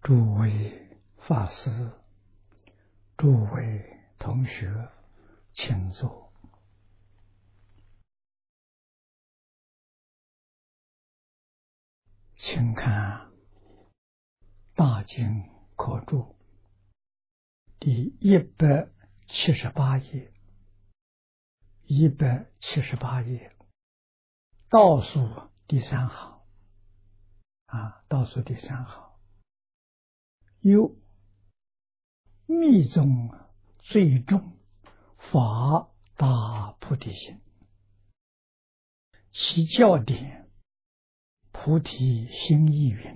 诸位法师，诸位同学，请坐。请看大经科注第178页，178页倒数第3行倒数第3行，有密宗最重法大菩提心，其教典菩提心意云：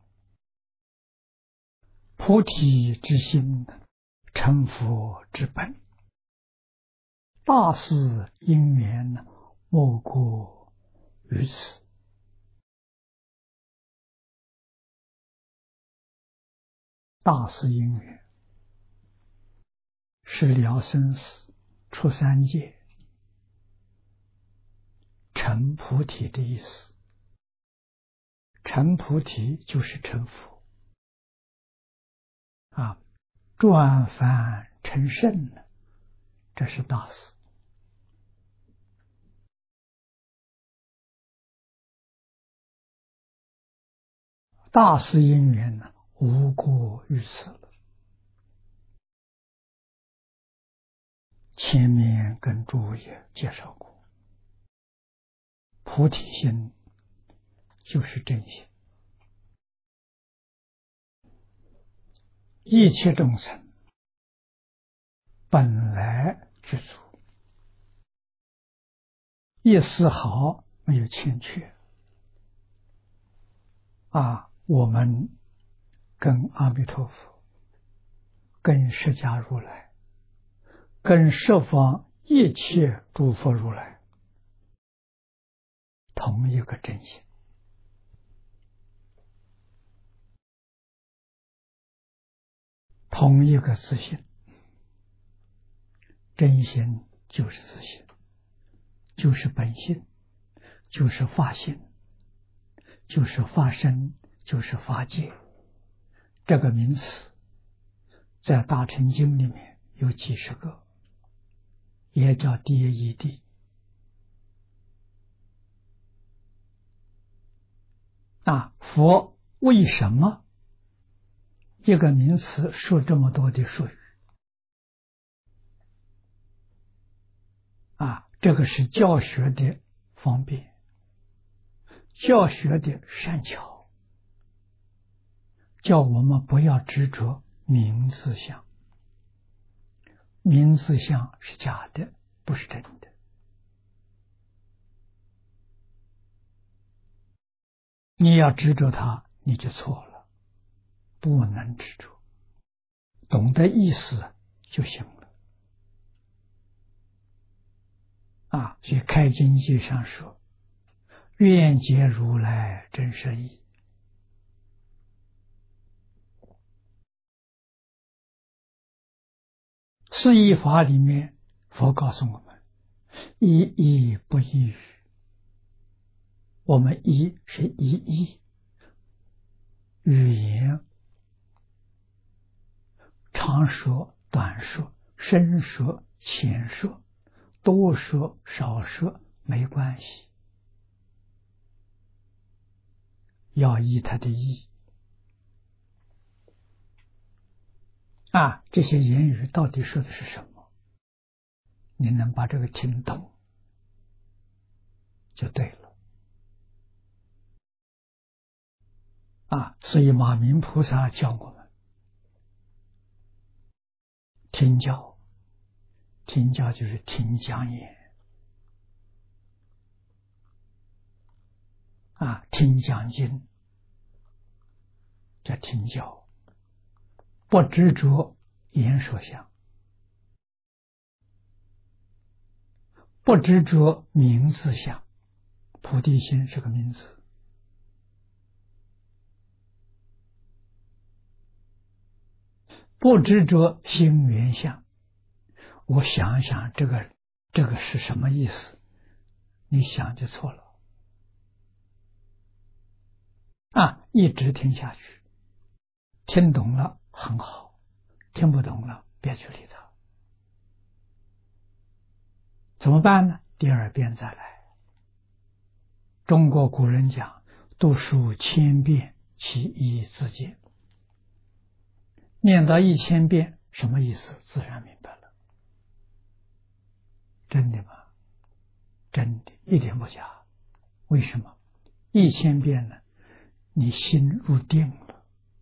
菩提之心，成佛之本，大事因缘莫过于此。大事因缘是了生死、出三界、成菩提的意思。成菩提就是成佛转凡成圣了，这是大事。大事因缘呢，无过于此了。前面跟诸位也介绍过，菩提心就是真心，一切众生本来具足，一丝毫没有欠缺我们跟阿弥陀佛、跟释迦如来、跟十方一切诸佛如来同一个真心，同一个自信。真心就是自信，就是本性，就是法性，就是法身，就是法界。这个名词在大乘经里面有几十个，也叫第一谛。佛为什么一个名词说这么多的术语这个是教学的方便，教学的善巧，叫我们不要执着名字相。名字相是假的，不是真的。你要执着它，你就错了，不能执着，懂得意思就行了。所以开经记上说：愿解如来真实义。四义法里面，佛告诉我们：一义不异语。我们一是一义，语言长说、短说、深说、浅说、多说、少说没关系，要依它的义。这些言语到底说的是什么？你能把这个听懂就对了。所以马明菩萨教我们听教，听教就是听讲演听讲经叫听教，不执着言说相，不执着名字相。菩提心是个名字，不执着心缘相。我想想这个是什么意思，你想就错了一直听下去， 听懂了很好，听不懂了别去理他。怎么办呢？第二遍再来。中国古人讲，读书千遍，其义自见。念到1000遍，什么意思？自然明白了。真的吗？真的，一点不假。为什么？1000遍呢？你心入定了。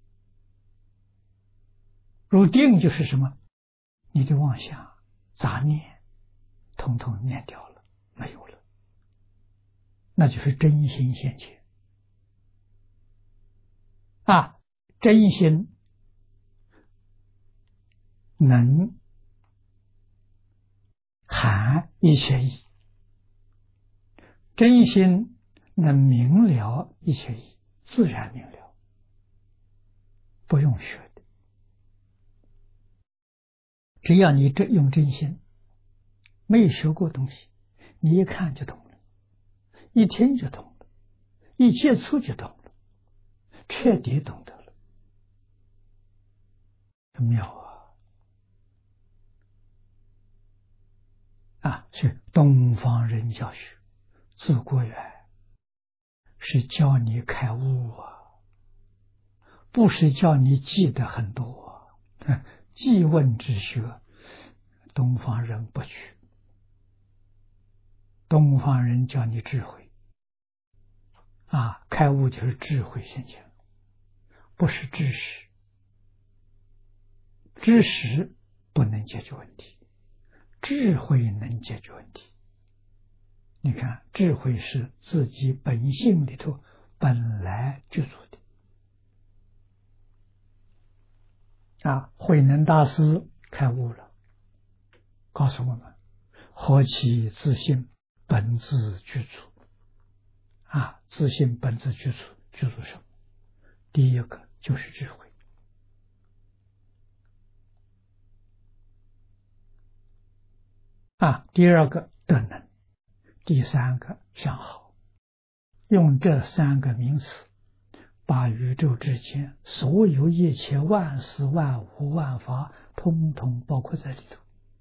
入定就是什么？你的妄想、杂念，统统念掉了，没有了，那就是真心现前。真心能含一切义，真心能明了一切义，自然明了，不用学的。只要你用真心，没有学过东西，你一看就懂了，一听就懂了，一接触就懂了，彻底懂得了，妙是东方人教学，自古以来是教你开悟不是叫你记得很多记问之学，东方人不取。东方人教你智慧开悟就是智慧现前，不是知识。知识不能解决问题，智慧能解决问题。你看，智慧是自己本性里头本来具足的慧能大师开悟了，告诉我们：何其自性本自具足自性本自具足，具足什么？第一个就是智慧第二个德能，第三个相好。用这3个名词把宇宙之间所有一切万事万物万法通通包括在里头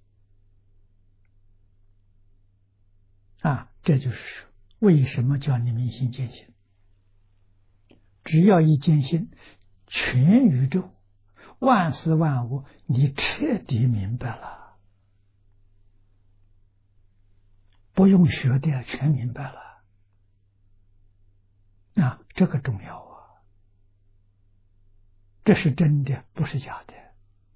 这就是说为什么叫你明心见性。只要一见性，全宇宙万事万物你彻底明白了，不用学的全明白了这个重要这是真的，不是假的。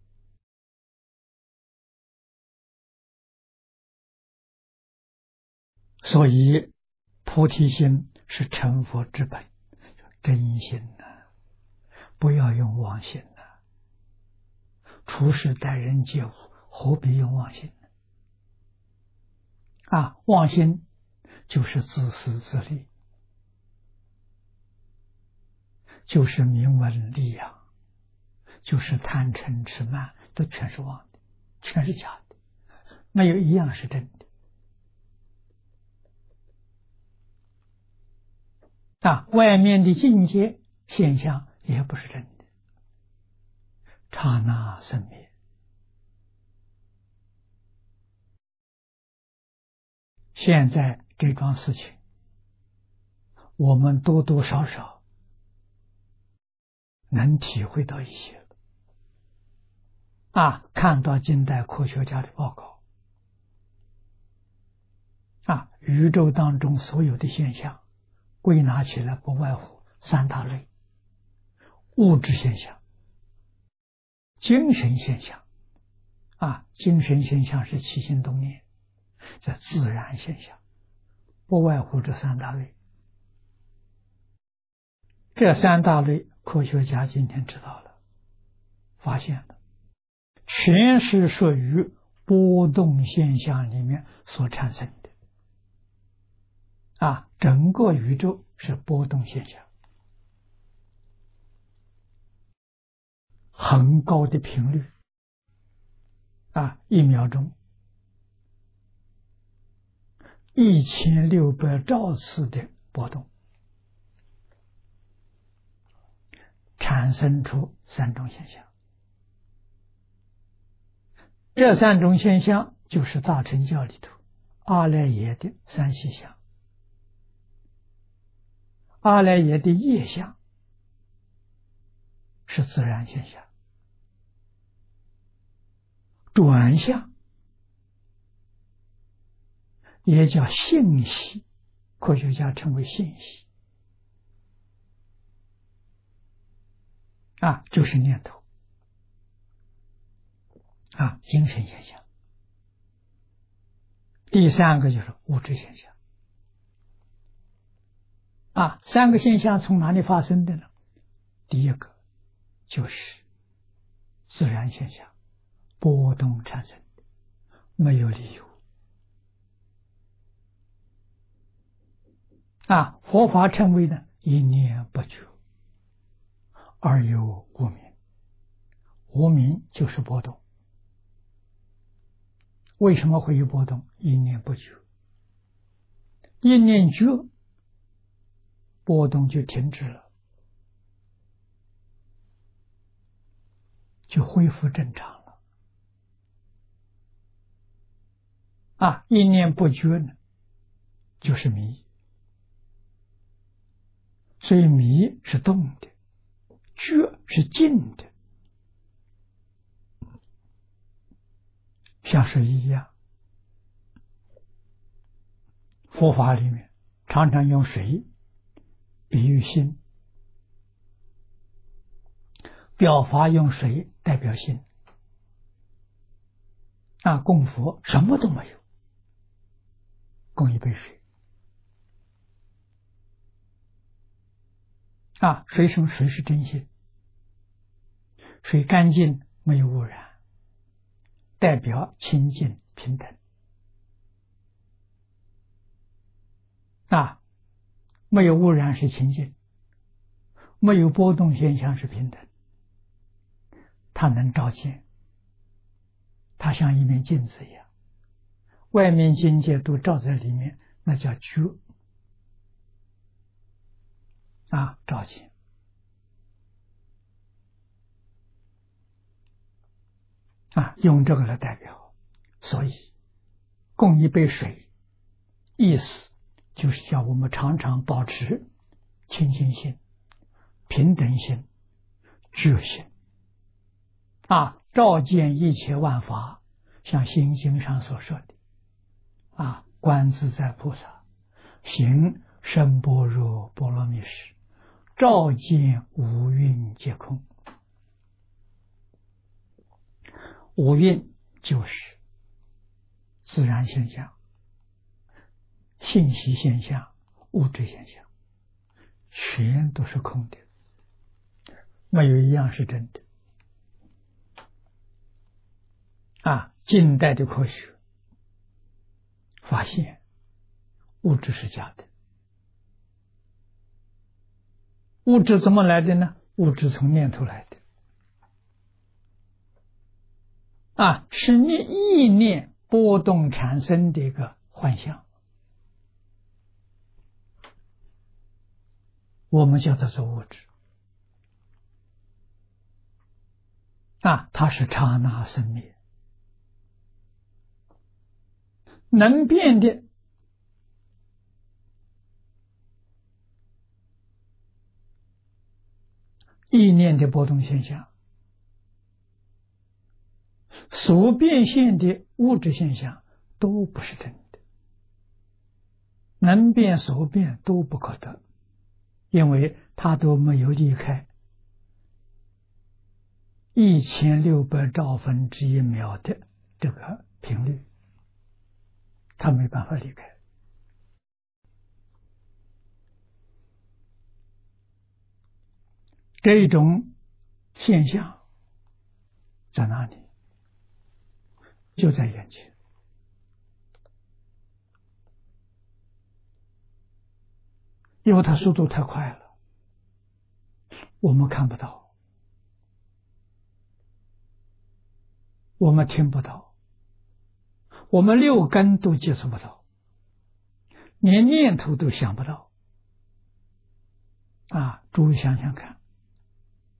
所以菩提心是成佛之本，真心不要用妄心处事待人接物何必用妄心妄心就是自私自利，就是名闻利养，就是贪嗔痴慢，都全是妄的，全是假的，没有一样是真的外面的境界现象也不是真的，刹那生灭。现在这桩事情我们多多少少能体会到一些看到近代科学家的报告宇宙当中所有的现象归纳起来不外乎3大类：物质现象、精神现象精神现象是起心动念，这自然现象，不外乎这3大类。这3大类科学家今天知道了，发现了全是属于波动现象里面所产生的整个宇宙是波动现象，很高的频率1秒钟1600兆次的波动， 产生出三种现象。这三种现象就是大乘教里头阿赖耶的三细相。阿赖耶的业相是自然现象，转相也叫信息，科学家称为信息就是念头精神现象。第三个就是物质现象三个现象从哪里发生的呢？第一个就是自然现象，波动产生的，没有理由佛法称为呢一念不觉而有无明，无明就是波动。为什么会有波动？一念不觉，一念觉，波动就停止了，就恢复正常了一念不觉呢就是迷，所以迷是动的，觉是静的，像水一样。佛法里面常常用水比喻心，表法用水代表心供佛什么都没有，供一杯水水是真心，水干净没有污染，代表清净平等没有污染是清净，没有波动现象是平等，它能照见，它像一面镜子一样，外面境界都照在里面，那叫觉照见用这个来代表。所以供一杯水意思就是叫我们常常保持清净心、平等心、觉心照见一切万法，像心经上所说的观自在菩萨行深般若波罗蜜时，照见五蕴皆空。五蕴就是自然现象、信息现象、物质现象，全都是空的，没有一样是真的近代的科学发现物质是假的。物质怎么来的呢？物质从念头来的是意念波动产生的一个幻象，我们叫它做物质它是刹那生灭，能变的意念的波动现象，所变现的物质现象都不是真的，能变所变都不可得，因为它都没有离开1600兆分之一秒的这个频率，它没办法离开。这种现象在哪里？就在眼前，因为它速度太快了，我们看不到，我们听不到，我们六根都接触不到，连念头都想不到诸位想想看，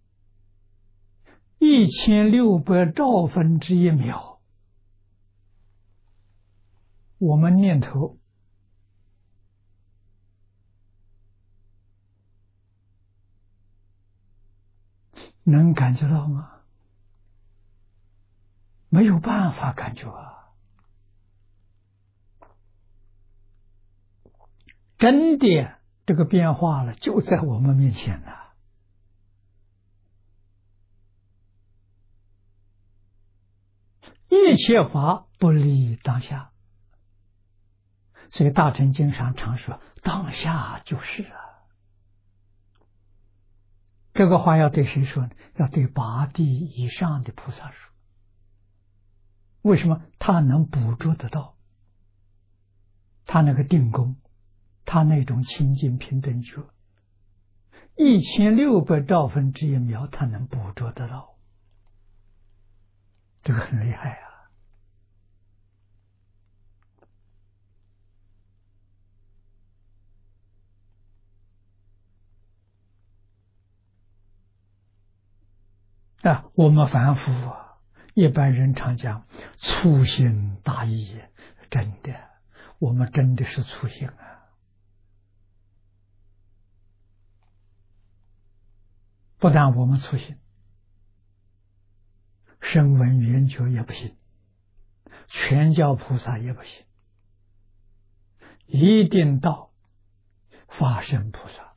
1600兆分之一秒，我们念头能感觉到吗？没有办法感觉啊！真的，这个变化了，就在我们面前呢。一切法不离当下，所以大乘经上常说：“当下就是啊。”这个话要对谁说呢？要对8地以上的菩萨说。为什么？他能捕捉得到，他那个定功，他那种清净平等觉，1600兆分之一秒，他能捕捉得到，这个很厉害啊！我们凡夫啊，一般人常讲粗心大意，真的，我们真的是粗心啊！不但我们粗心，声闻缘觉也不行，全教菩萨也不行，一定到法身菩萨，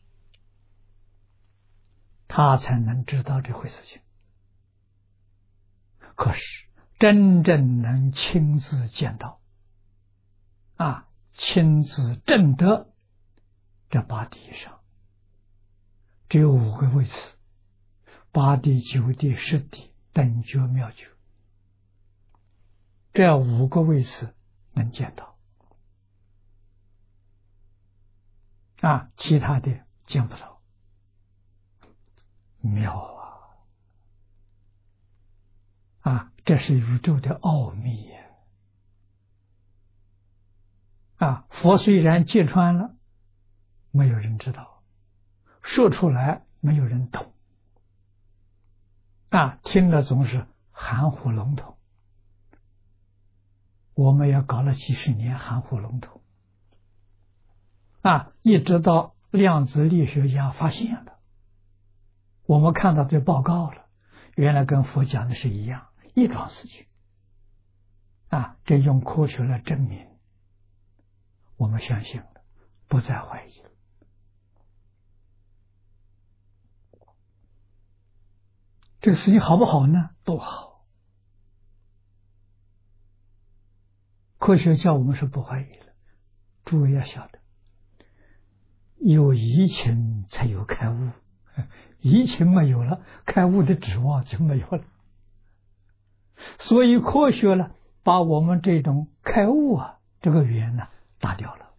他才能知道这回事情。可是真正能亲自见到亲自证得这8地以上，只有5个位次：8地、9地、10地、等觉、妙觉，这5个位次能见到其他的见不到。妙这是宇宙的奥秘佛虽然揭穿了，没有人知道，说出来没有人懂听了总是含糊笼统。我们也搞了几十年含糊笼统一直到量子力学家发现了，我们看到这报告了，原来跟佛讲的是一样，一桩事情这用科学来证明，我们相信了，不再怀疑了。这个事情好不好呢？都好。科学叫我们是不怀疑了。诸位要晓得，有疑情才有开悟，疑情没有了，开悟的指望就没有了。所以科学呢，把我们这种开悟这个缘呢打掉了。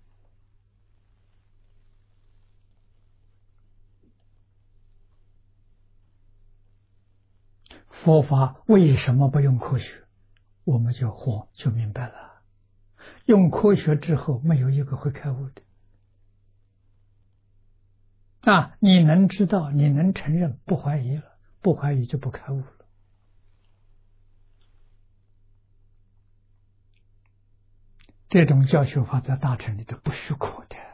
佛法为什么不用科学？我们就明白了，用科学之后没有一个会开悟的你能知道，你能承认，不怀疑了，不怀疑就不开悟了。这种教学法在大乘里头不许可的，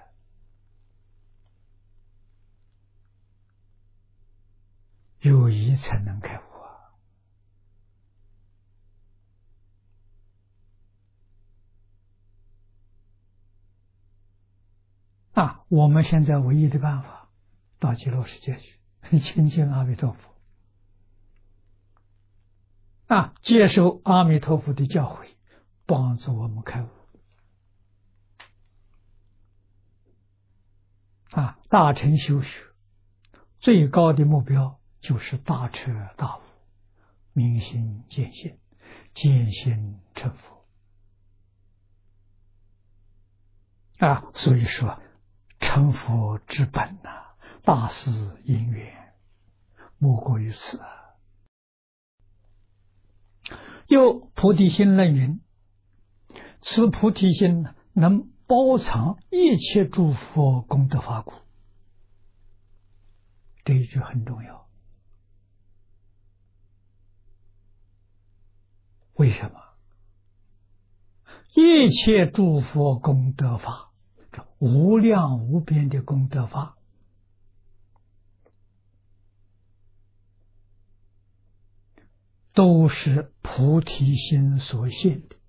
有疑才能开悟我们现在唯一的办法，到极乐世界去亲近阿弥陀佛接受阿弥陀佛的教诲，帮助我们开悟大乘修学最高的目标就是大彻大悟，明心见性，见性成佛所以说成佛之本大事因缘莫过于此又菩提心论云：此菩提心能包藏一切诸佛功德法故。这一句很重要为什么？一切诸佛功德法，这无量无边的功德法，都是菩提心所现的，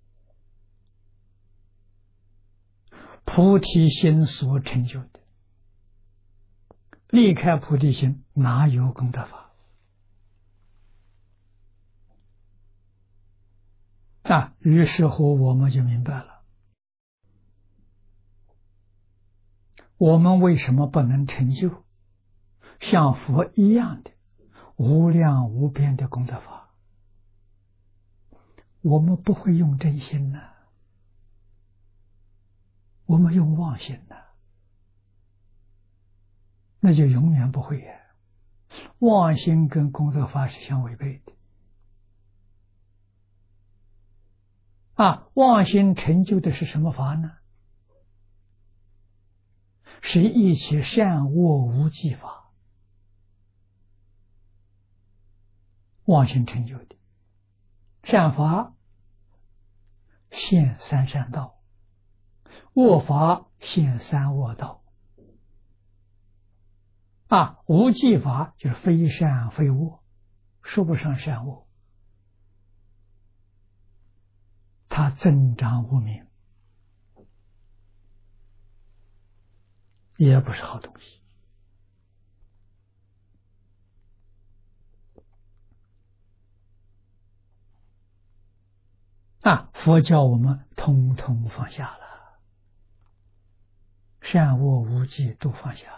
菩提心所成就的。离开菩提心，哪有功德法？于是乎我们就明白了，我们为什么不能成就像佛一样的无量无边的功德法？我们不会用真心呢，我们用妄心呢，那就永远不会呀。妄心跟功德法是相违背的。妄心成就的是什么法呢？是一切善恶无记法，妄心成就的。善法现三善道，恶法现三恶道。无记法就是非善非恶，说不上善恶，它增长无明，也不是好东西。佛教我们通通放下了，善恶无记都放下。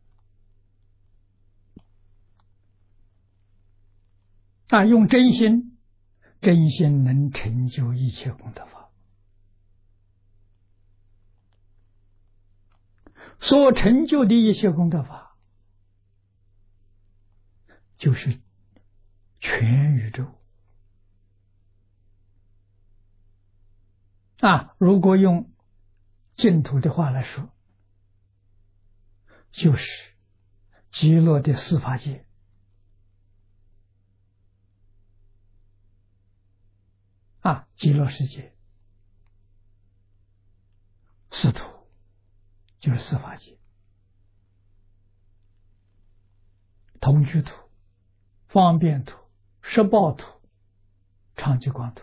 用真心，真心能成就一切功德法。所成就的一切功德法，就是全宇宙。如果用净土的话来说，就是极乐的四法界。极乐世界，四土就是四法界，同居土、方便土、十报土、常寂光土。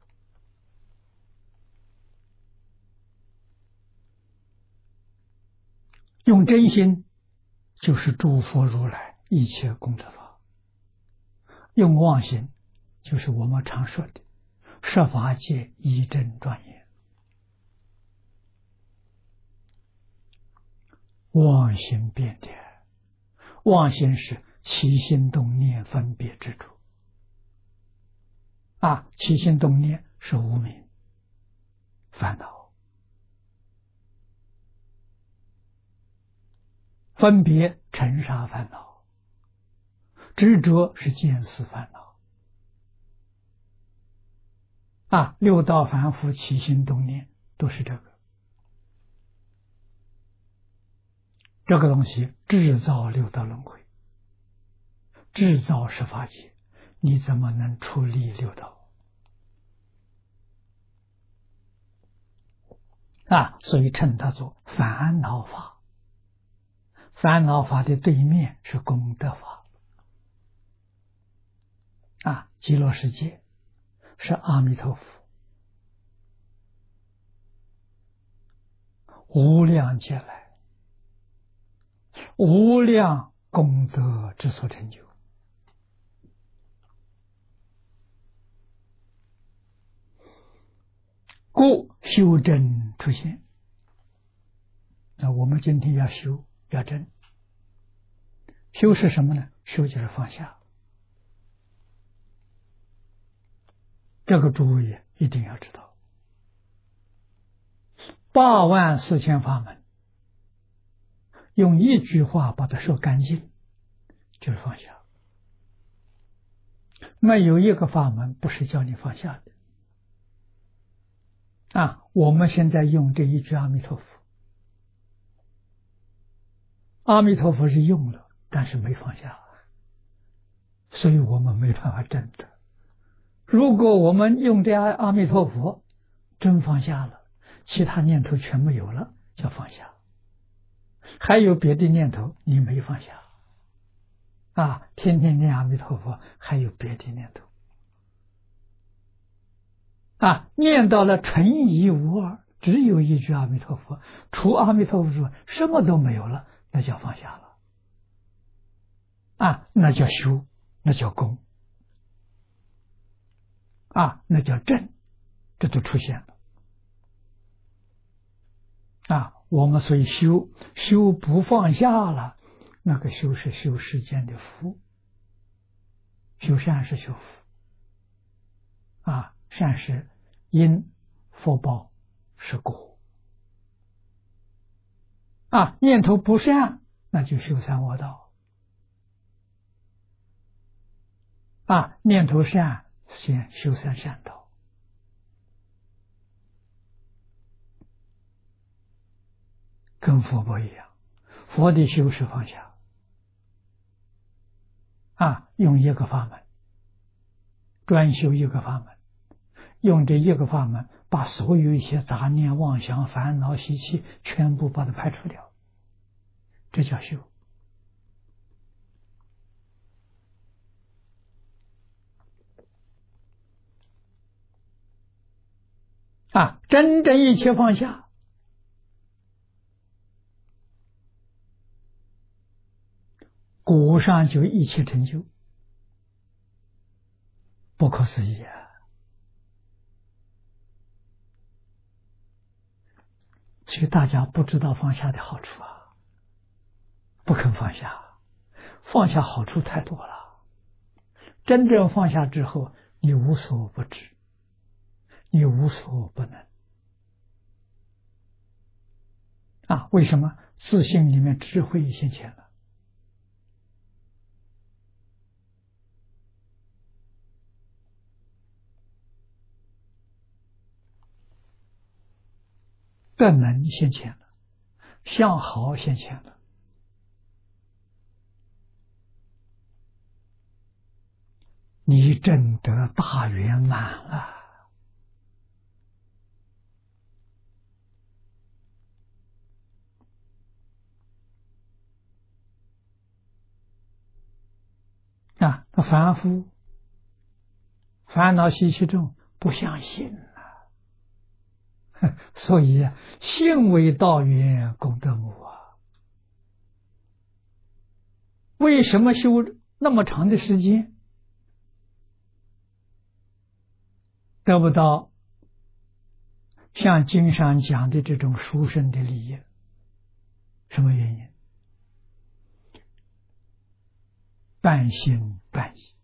用真心就是诸佛如来一切功德法，用妄心就是我们常说的十法界一真庄严。妄心变的，妄心是起心动念分别之处。起心动念是无明烦恼，分别尘沙烦恼，执着是见思烦恼。六道凡夫起心动念都是这个。这个东西制造六道轮回，制造十法界，你怎么能出离六道？所以称它做烦恼法。烦恼法的对面是功德法。极乐世界是阿弥陀佛无量劫来无量功德之所成就。故修真出现。我们今天要修要真。修是什么呢？修就是放下。这个诸位一定要知道，84000法门，用一句话把它说干净，就是放下。没有一个法门不是叫你放下的。我们现在用这一句阿弥陀佛，阿弥陀佛是用了，但是没放下，所以我们没办法证得。 如果我们用这阿弥陀佛，真放下了，其他念头全没有了，叫放下。还有别的念头你没放下啊，天天念阿弥陀佛，还有别的念头啊，念到了纯一无二，只有一句阿弥陀佛，除阿弥陀佛之外什么都没有了，那叫放下了啊，那叫修，那叫功啊，那叫正，这都出现了啊。我们所以修不放下了，那个修是修世间的福，修善是修福啊，善是因，福报是果啊。念头不善，那就修三恶道啊，念头善，先修三善道。跟佛不一样，佛的修是放下啊，用一个法门，专修一个法门，用这一个法门，把所有一些杂念、妄想、烦恼、习气全部把它排除掉，这叫修啊！真正一切放下，果上就一切成就，不可思议啊！所以大家不知道放下的好处啊，不肯放下，放下好处太多了。真正放下之后，你无所不知，你无所不能啊！为什么？自信里面智慧现前了。德能现前了，相好现前了，你证得大圆满了啊！那凡夫烦恼习气重，不相信所以信为道源，功德母啊！为什么修那么长的时间得不到像经上讲的这种殊胜的利益？什么原因？半信半疑。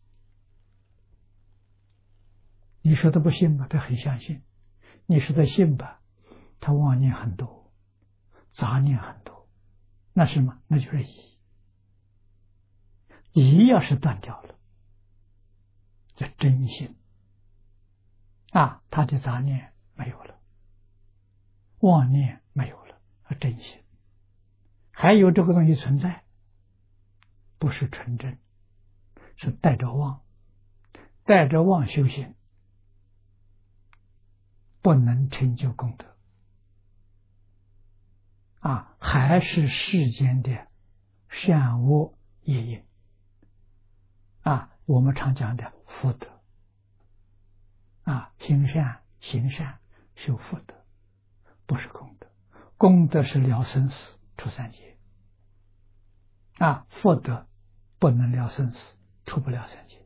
你说他不信吧，他很相信；你说他信吧，他妄念很多，杂念很多，那是什么？那就是疑。疑要是断掉了，叫真心啊，他的杂念没有了，妄念没有了，真心还有这个东西存在，不是纯真，是带着妄，带着妄修行，不能成就功德啊，还是世间的善恶业因啊，我们常讲的福德啊，行善行善修福德，不是功德。功德是了生死出三界啊，福德不能了生死，出不了三界。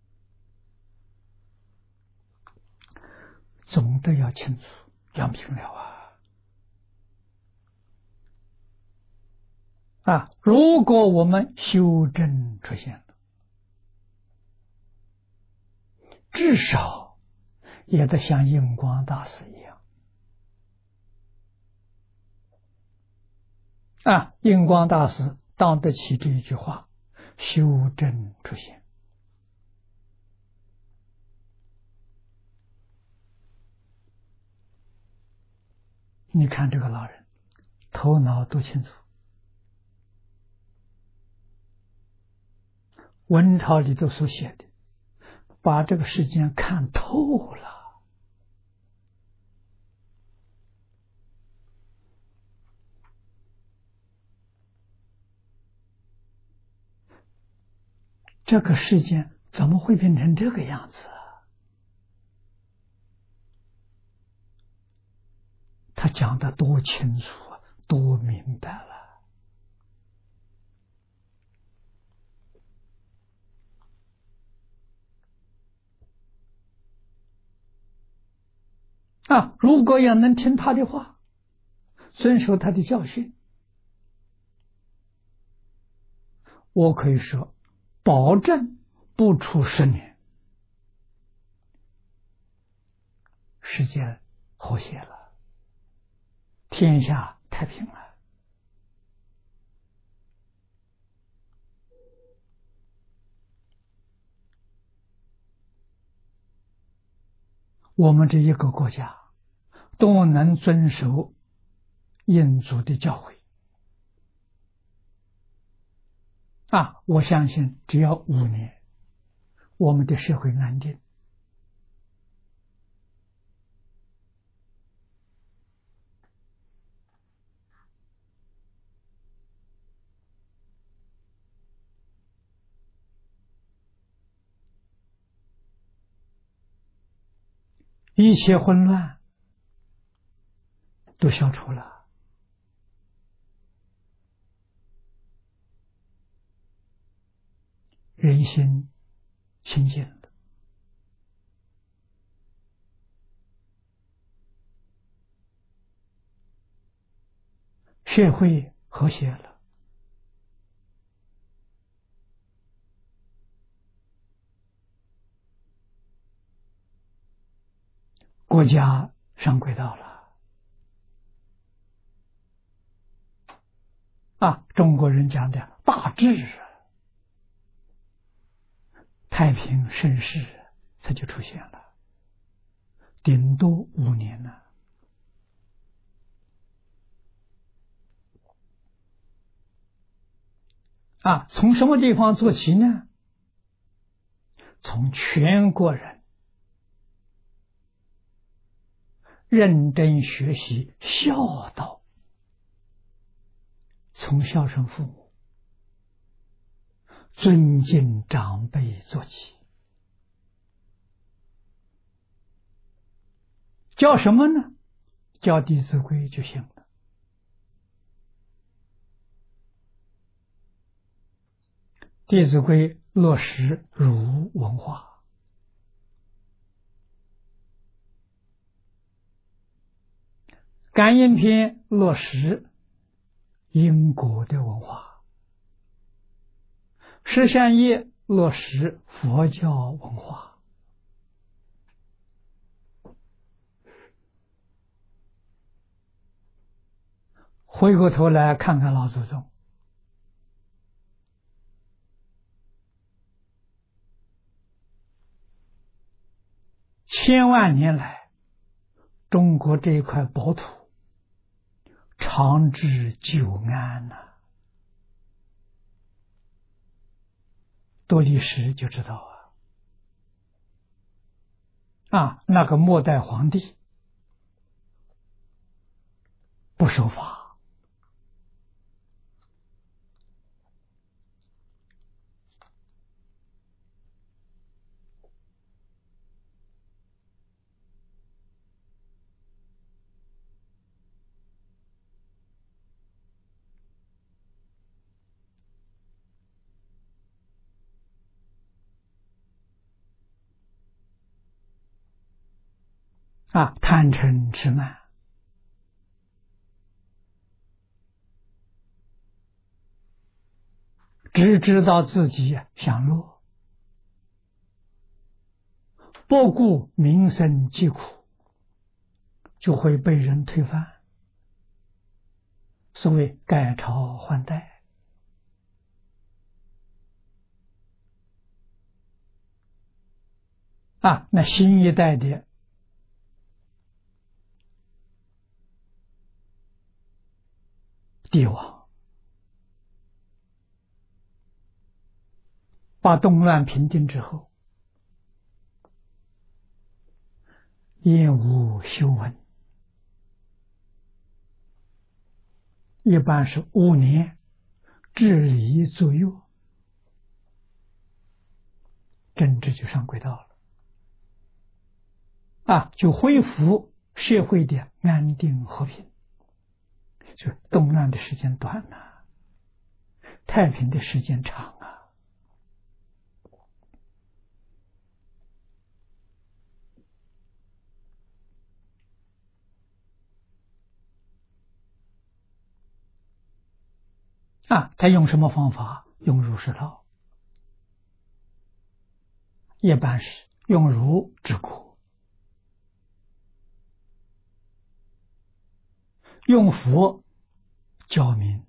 总的要清楚，要明了啊！如果我们修正出现了，至少也得像印光大师一样啊！印光大师当得起这一句话：修正出现。你看这个老人，头脑多清楚。文钞里头所写的， 把这个世间看透了，这个世间怎么会变成这个样子啊？他讲的多清楚啊，多明白了。如果要能听他的话，遵守他的教训，我可以说，保证不出10年，世界和谐了，天下太平了。我们这一个国家都能遵守印祖的教诲我相信只要5年，我们的社会安定。一切混乱都消除了，人心清净了，社会和谐了，国家上轨道了。中国人讲的大治太平盛世它就出现了，顶多5年呢。从什么地方做起呢？从全国人认真学习孝道，从孝顺父母、尊敬长辈做起。教什么呢？教《弟子规》就行了。《弟子规》落实儒文化，感应篇落实因果的文化，十善业落实佛教文化。回过头来看看老祖宗，千万年来，中国这一块宝土长治久安呐，读历史就知道那个末代皇帝不守法，贪嗔痴慢，只知道自己享乐，不顾民生疾苦，就会被人推翻。所谓改朝换代那新一代的帝王把动乱平定之后， 厌恶修文，一般是5年治理作乐，政治就上轨道了，就恢复社会的安定和平。就动乱的时间短了，太平的时间长他用什么方法？用儒释道，一般是用儒治国，用佛教民。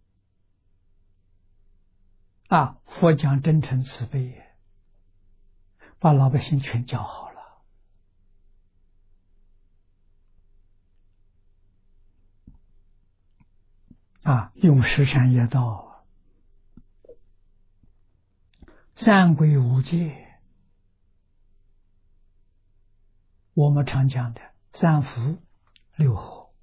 佛讲真诚慈悲，把老百姓全教好了。用十善业道，三规五戒，我们常讲的三福六和，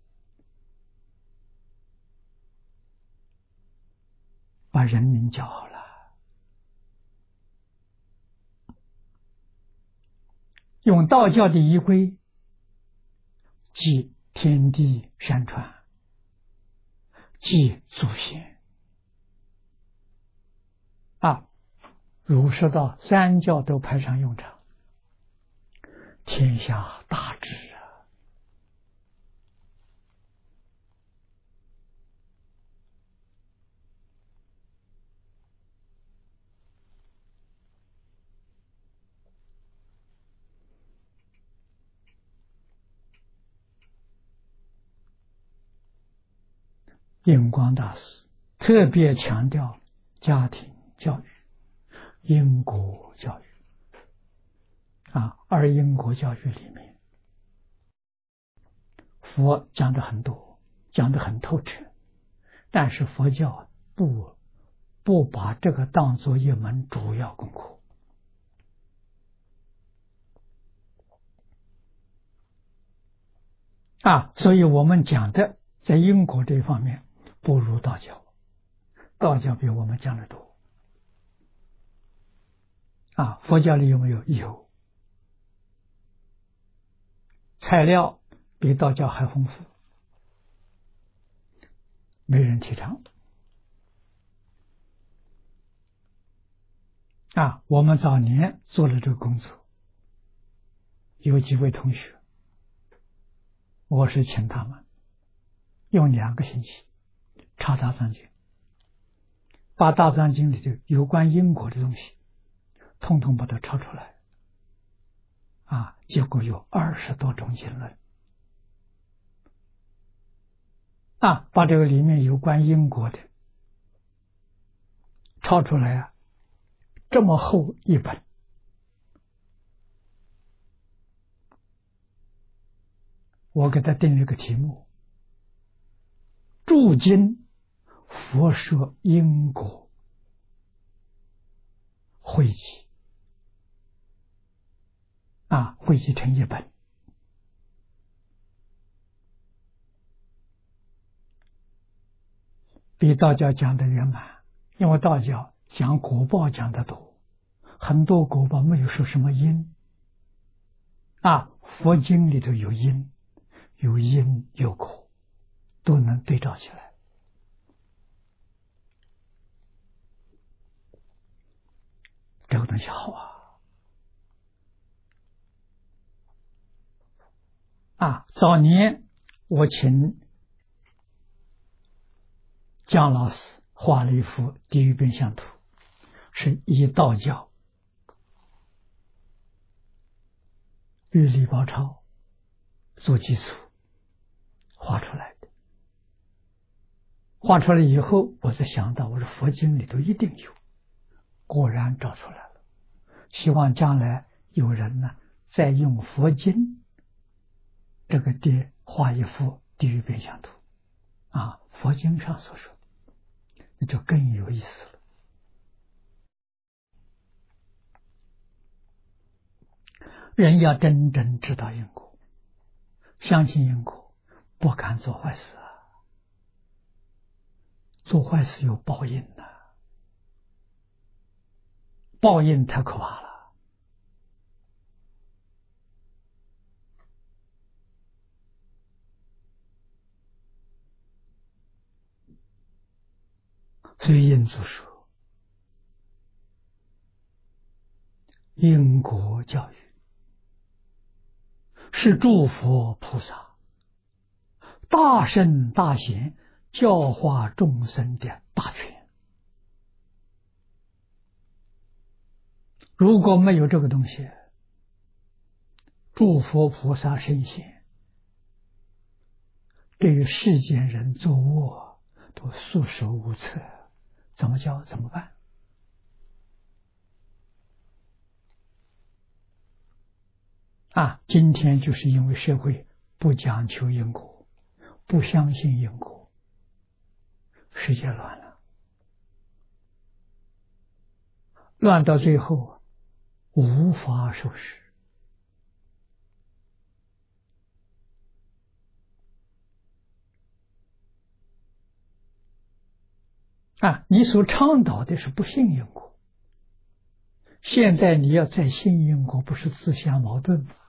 把人民教好了。用道教的仪规，即天地山川，即祖先。儒释道三教都派上用场，天下大治印光大师特别强调家庭教育、因果教育而因果教育里面，佛讲的很多，讲的很透彻，但是佛教不把这个当作一门主要功课所以我们讲的在因果这方面不如道教，道教比我们讲的多佛教里有没有？有，材料比道教还丰富，没人提倡我们早年做了这个工作，有几位同学，我是请他们用2个星期查大藏经，把大藏经里的有关因果的东西统统把它抄出来结果有20多种经论把这个里面有关因果的抄出来这么厚一本，我给他定了个题目：注经佛说因果汇集汇集成一本。比道教讲的圆满，因为道教讲果报讲的多，很多果报没有说什么因佛经里头有因，有因有果，都能对照起来这个东西好早年我请姜老师画了一幅地狱变相图，是以道教玉历宝钞做基础画出来的。画出来以后，我才想到，我说佛经里头一定有，果然找出来了。希望将来有人呢，再用佛经这个画一幅地狱变相图佛经上所说的，那就更有意思了。人要真正知道因果， 相信因果，不敢做坏事啊！做坏事有报应的，报应太可怕了。所以印祖说，因果教育是诸佛菩萨大圣大贤教化众生的大权。如果没有这个东西，诸佛菩萨圣贤对于世间人作恶都束手无策，怎么教怎么办？今天就是因为社会不讲求因果，不相信因果，世界乱了，乱到最后无法收拾。你所倡导的是不信因果，现在你要再信因果，不是自相矛盾吗？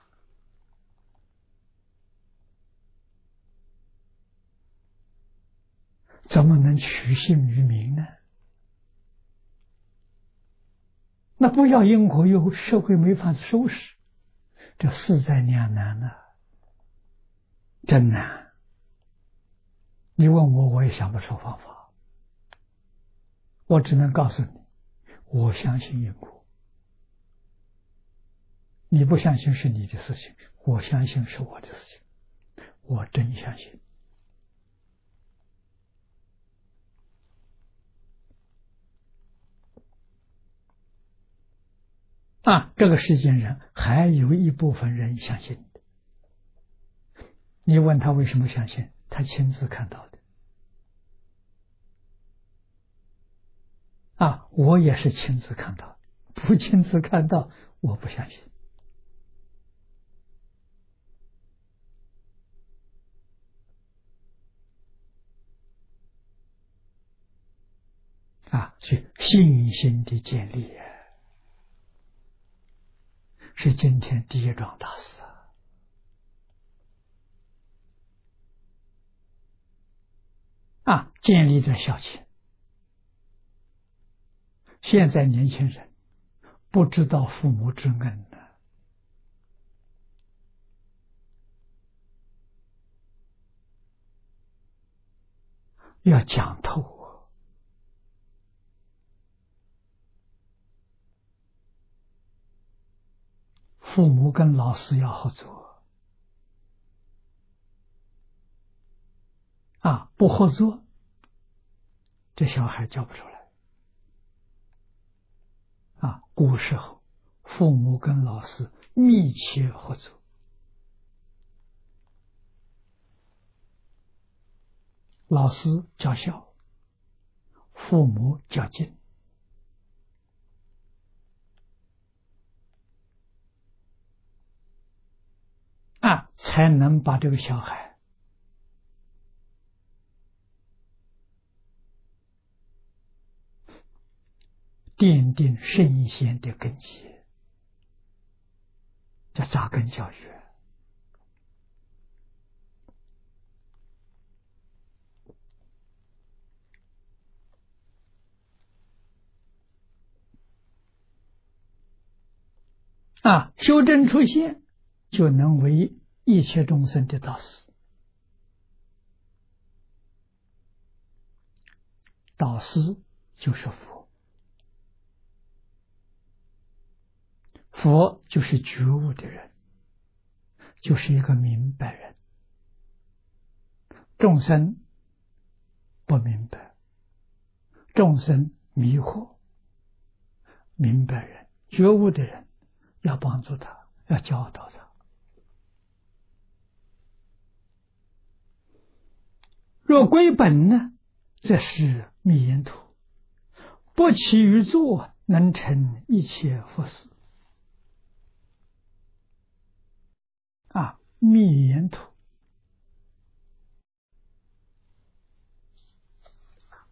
怎么能取信于民呢？那不要因果，又社会没法收拾，这势在两难呢，真难。你问我，我也想不出方法，我只能告诉你，我相信因果。你不相信是你的事情，我相信是我的事情，我真相信。这个世间人还有一部分人相信的。你问他为什么相信，他亲自看到的。我也是亲自看到的，不亲自看到，我不相信。是信心的建立，是今天第一桩大事建立在孝亲。现在年轻人不知道父母之恩呢，要讲透。父母跟老师要合作，不合作，这小孩教不出来。古时候父母跟老师密切合作，老师教孝，父母教敬，才能把这个小孩奠定圣贤的根基，叫扎根教育。修正出现，就能为一切众生的导师。导师就是佛，佛就是觉悟的人，就是一个明白人。众生不明白，众生迷惑，明白人、觉悟的人要帮助他，要教导他。若归本呢，则是密因土，不起于作，能成一切佛事。密因土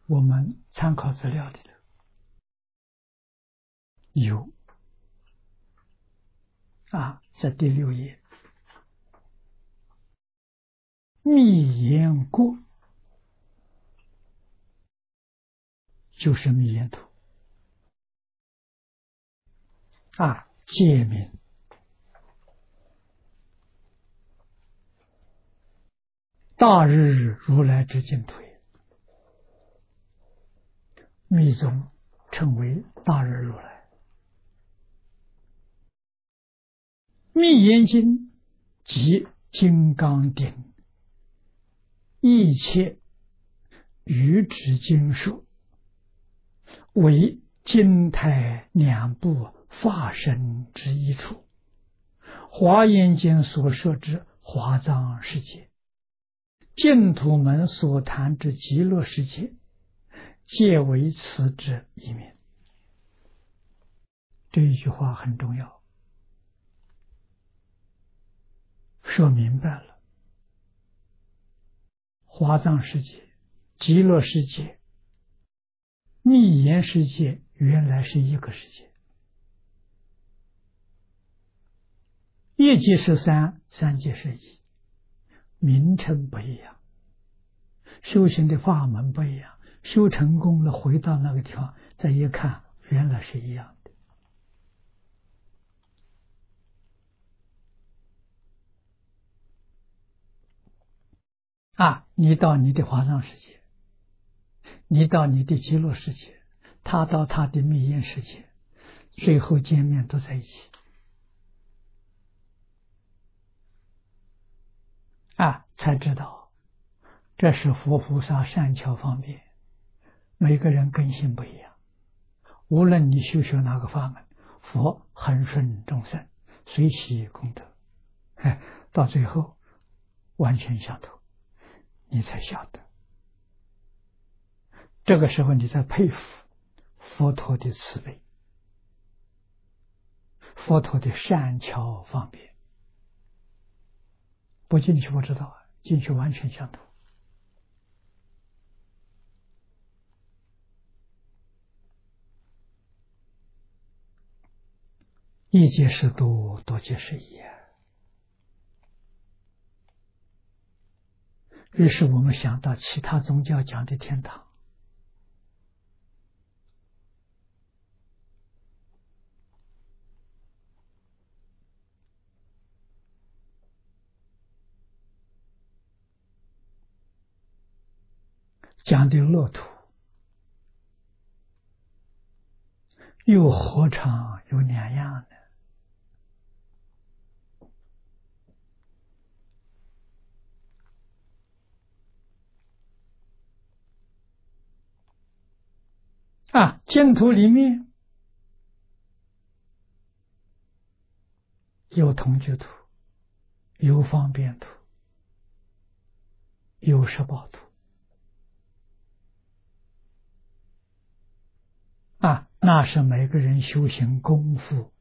我们参考资料里头有在第6页，密言过就是密言图戒名大日如来之净土也，密宗称为大日如来。密言经即金刚顶一切语指经书，为金台两部法身之一处，华严经所设之华藏世界，净土门所谈之极乐世界，皆为此之一面。这一句话很重要，说明白了，华藏世界、极乐世界、密言世界原来是一个世界，一即是三，三即是一，名称不一样，修行的法门不一样，修成功了回到那个地方再一看，原来是一样的。你到你的华藏世界，你到你的极乐世界，他到他的密言世界，最后见面都在一起。才知道这是佛菩萨善巧方便，每个人根性不一样，无论你修学哪个法门，佛恒顺众生，随喜功德，到最后完全相同，你才晓得。这个时候你在佩服佛陀的慈悲，佛陀的善巧方便。不进去不知道，进去完全相同。一即是多，多即是一。于是我们想到其他宗教讲的天堂，讲的乐土，又何尝有两样呢？净土里面有同居土，有方便土，有十报土。那是每个人修行功夫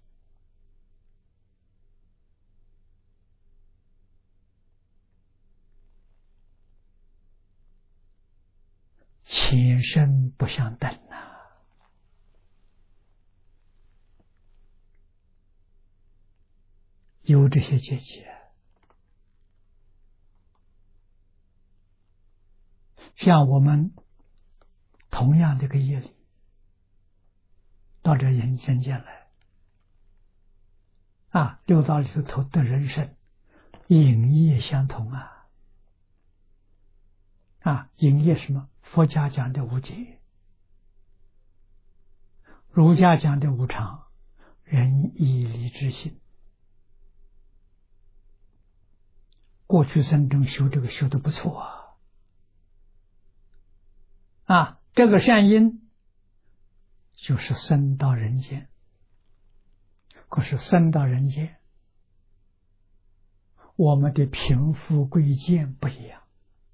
前身不相等有这些阶级，像我们同样的一个业力到这人间来六道里头的人生影业相同影业什么？佛家讲的无解，儒家讲的无常，仁义礼智信。过去生中修这个修得不错这个善因就是生到人间。可是生到人间，我们的贫富贵贱不一样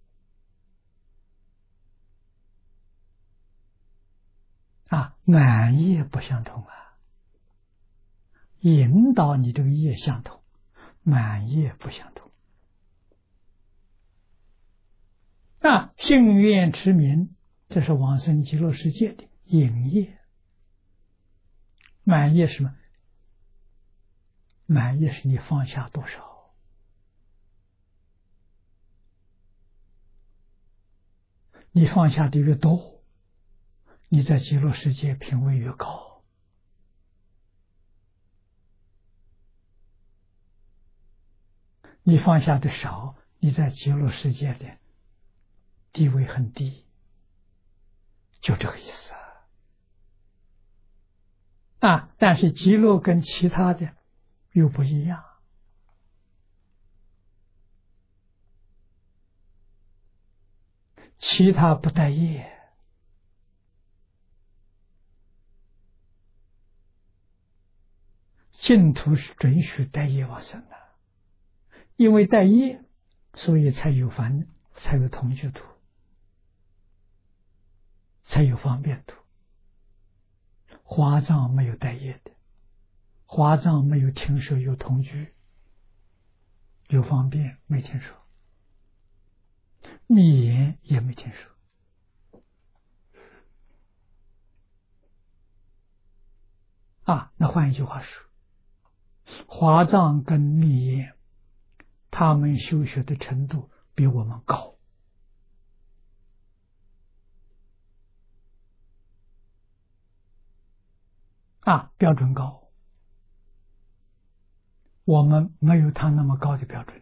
满业不相同引导你这个业相同，满业不相同信愿持名这是往生极乐世界的引业。满业是什么？满业是你放下多少。你放下的越多，你在极乐世界品位越高。你放下的少，你在极乐世界的地位很低，就这个意思啊。但是极乐跟其他的又不一样。其他不带业，净土是准许带业往生的，因为带业，所以才有同居土，才有方便土。华藏没有带业的，华藏没有听说有同居，有方便没听说，密言也没听说。那换一句话说，华藏跟密言，他们修学的程度比我们高。标准高，我们没有他那么高的标准。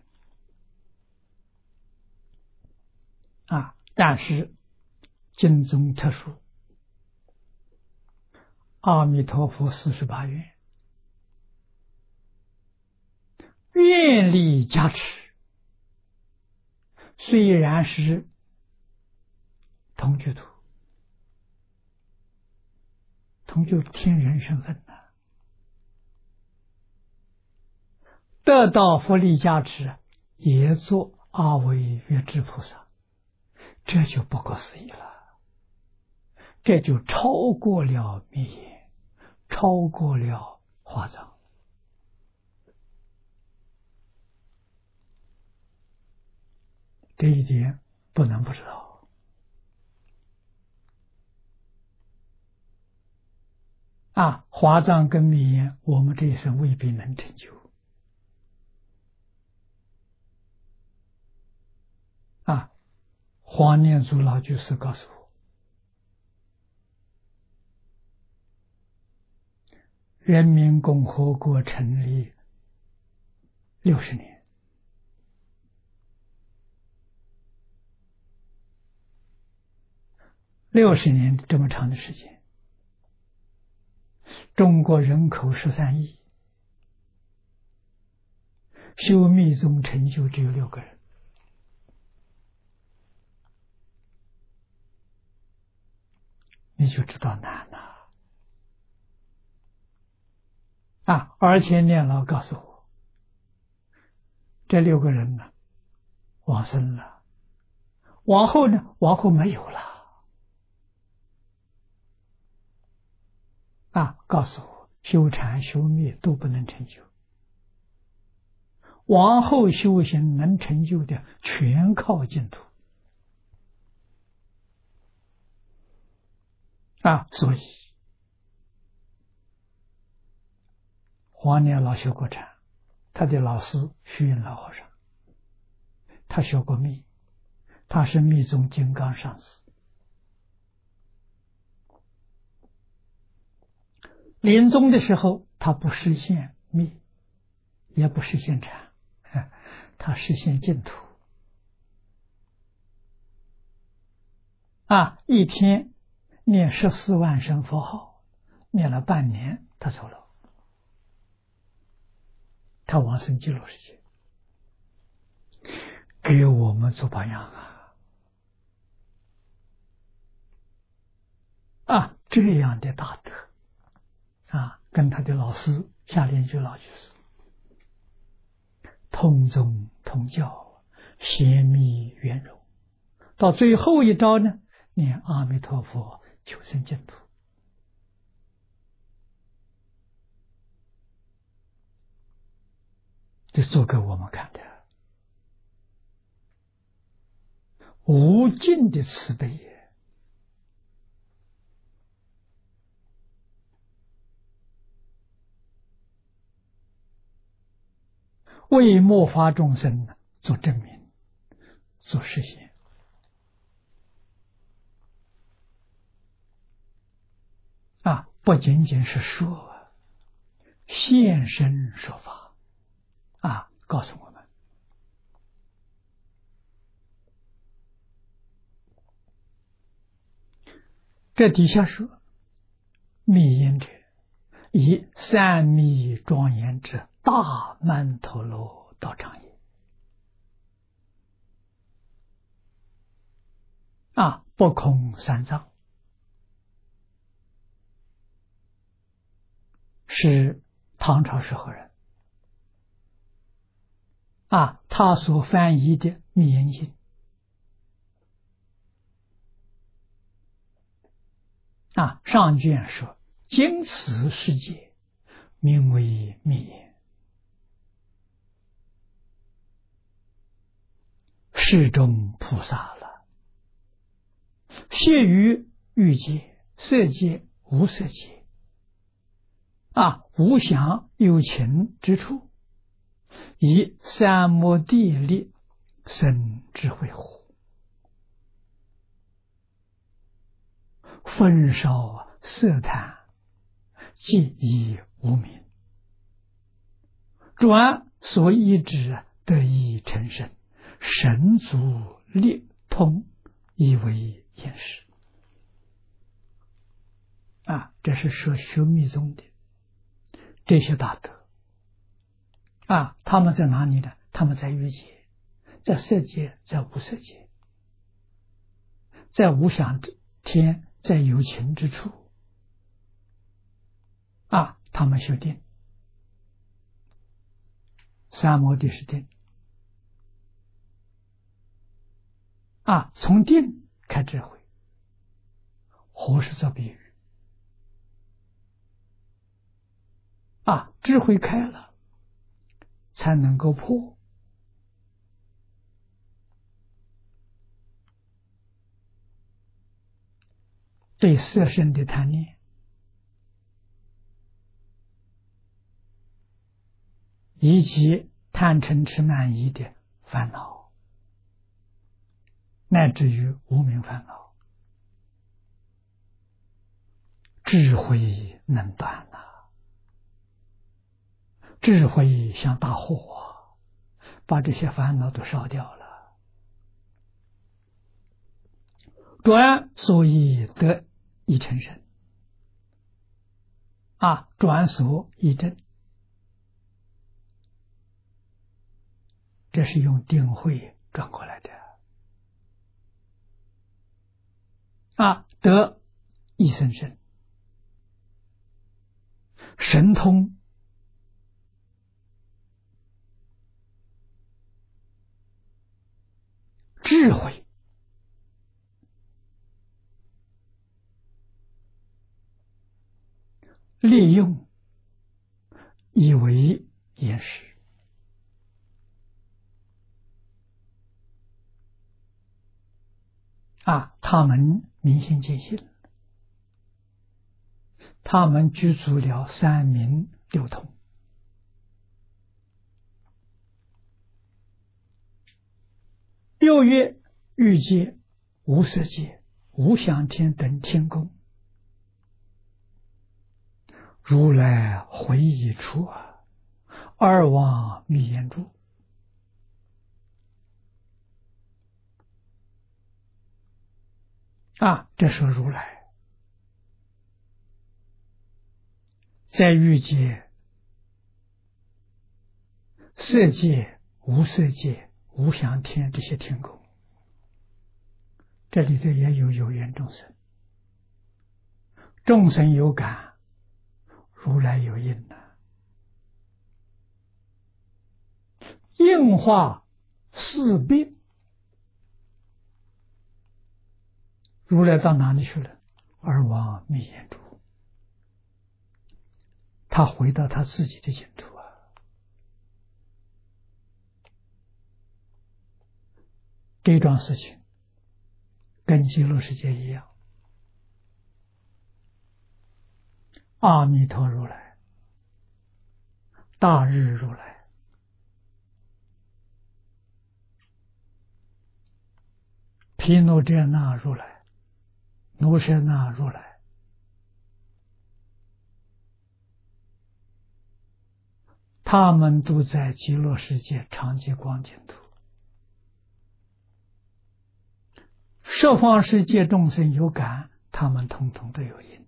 但是经中特殊，阿弥陀佛48愿，愿力加持，虽然是同居土，同居天人身份的，得到佛力加持，也做阿惟越致菩萨，这就不可思议了，这就超过了密言，超过了华藏。这一点不能不知道。华藏跟密言，我们这一生未必能成就。黄念祖老居士告诉我，人民共和国成立60年，这么长的时间，中国人口13亿，修密宗成就只有6个人。你就知道难了。而且念老告诉我，这6个人呢，往生了，往后呢，往后没有了。告诉我，修禅修密都不能成就，往后修行能成就的，全靠净土。所以黄念老修过禅，他的老师虚云老和尚，他学过密，他是密宗金刚上师。临终的时候，他不实现密，也不实现禅，他实现净土。一天念14万声佛号，念了半年，他走了，他往生极乐世界，给我们做榜样这样的大德跟他的老师夏莲居老居士同宗同教，协密圆融，到最后一招呢，念阿弥陀佛求生净土。这做给我们看的，无尽的慈悲也。 为末法众生做证明，做实现。不仅仅是说，现身说法告诉我们，这底下说，密因者，以三密庄严之大曼陀罗道场也。不空三藏，是唐朝时候人他所翻译的密因经上卷说，今此世界名为密因，世中菩萨了，谢于欲界、色界、无色界无想有情之处，以三摩地力生智慧乎？焚烧色坛，即以无明，转所依之得以成神，神足力通，以为言实。这是说学密宗的这些大德他们在哪里呢？他们在欲界，在色界，在无色界，在无想天，在有情之处他们修定，三摩地是定从定开智慧。何时做比喻智慧开了，才能够破对色身的贪念，以及贪嗔痴慢疑的烦恼，乃至于无明烦恼，智慧能断智慧像大火把这些烦恼都烧掉了。转所以得以成神转所以正，这是用定慧转过来的得一生生，神通智慧利用，以为言实他们明心见性，他们具足了三明六通，六月欲界、无色界、无想天等天宫，如来回忆处二往密言住这说如来在欲界、色界、无色界、无想天这些天宫，这里头也有缘众生，众生有感，如来有应应化四病。如来到哪里去了？而往密言处，他回到他自己的净土这桩事情跟极乐世界一样，阿弥陀如来、大日如来毗卢遮那如来、卢舍那如来，他们都在极乐世界常寂光净土。十方世界众生有感，他们统统都有因。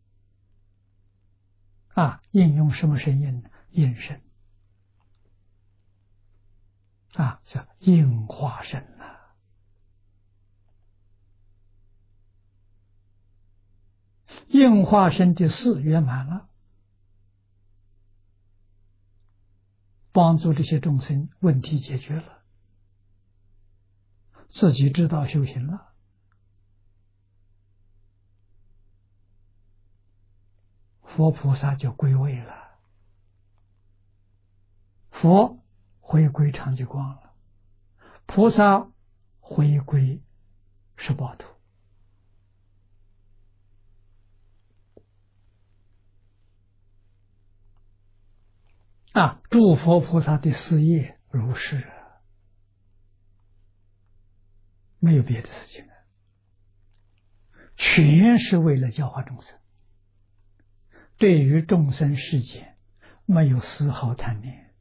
应用什么声音呢？应声。叫应化身呐。应化身的事圆满了，帮助这些众生问题解决了，自己知道修行了，佛菩萨就归位了，佛回归常寂光了，菩萨回归十报土。诸佛菩萨的事业如是，没有别的事情，全是为了教化众生，对于众生世界没有丝毫贪念。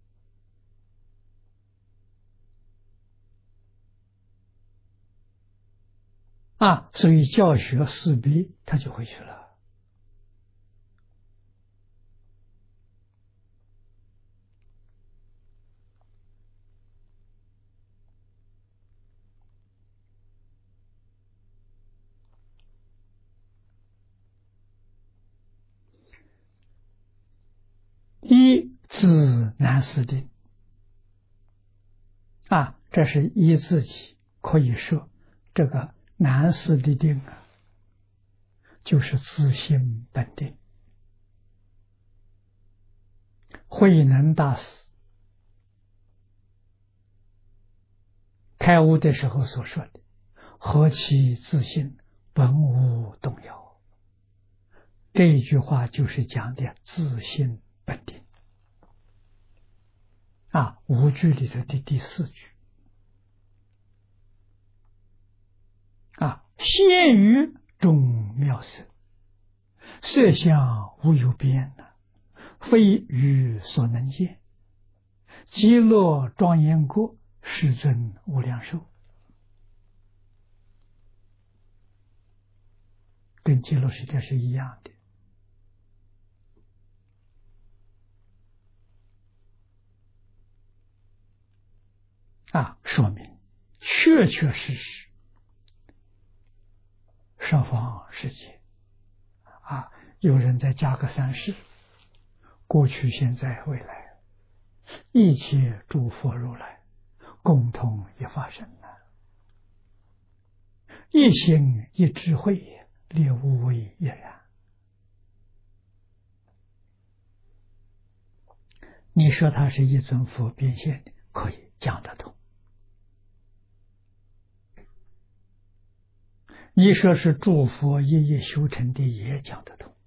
所以教学四必他就回去了。一字难思定，这是依自己可以说，这个难思的定就是自性本定。慧能大师开悟的时候所说的何其自性，本无动摇，这一句话就是讲的自性本定。五句里头的第四句。现于众妙色，色相无有边，非语所能见，极乐庄严国，世尊无量寿。跟极乐世界是一样的。说明确确实实十方世界有人再加个三世，过去现在未来，一切诸佛如来共同一法身，一心一智慧，列无为亦然。你说他是一尊佛变现的，可以讲得通。你说是诸佛一一修成的，也讲得通。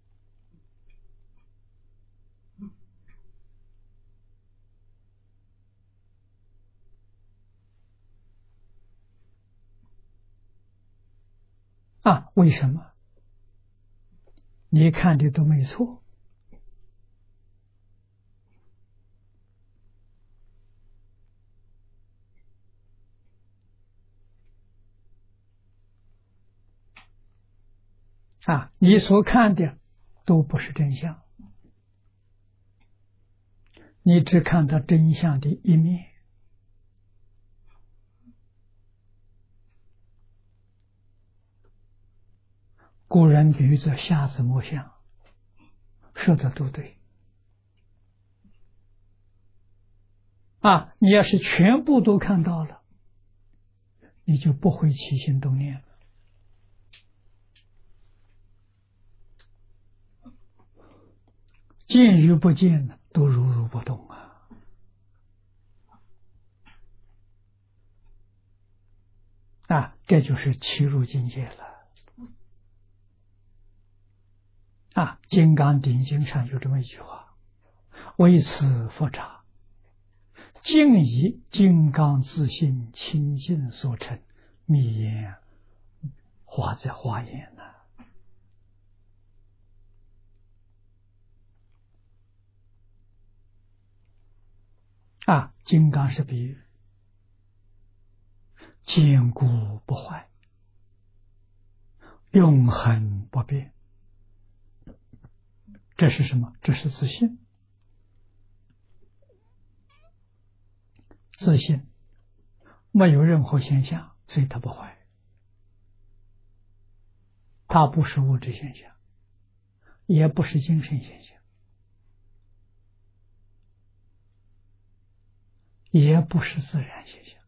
为什么？你看的都没错。你所看的都不是真相，你只看到真相的一面。古人比喻着瞎子摸象，说的都对。你要是全部都看到了，你就不会起心动念了。见与不见都如如不动这就是契入境界了。金刚顶经上有这么一句话：为此佛刹，尽以金刚自性清净所成， 密言化在华严呢。金刚是比喻，坚固不坏，永恒不变。这是什么？这是自信。自信没有任何现象，所以它不坏。它不是物质现象，也不是精神现象，也不是自然现象。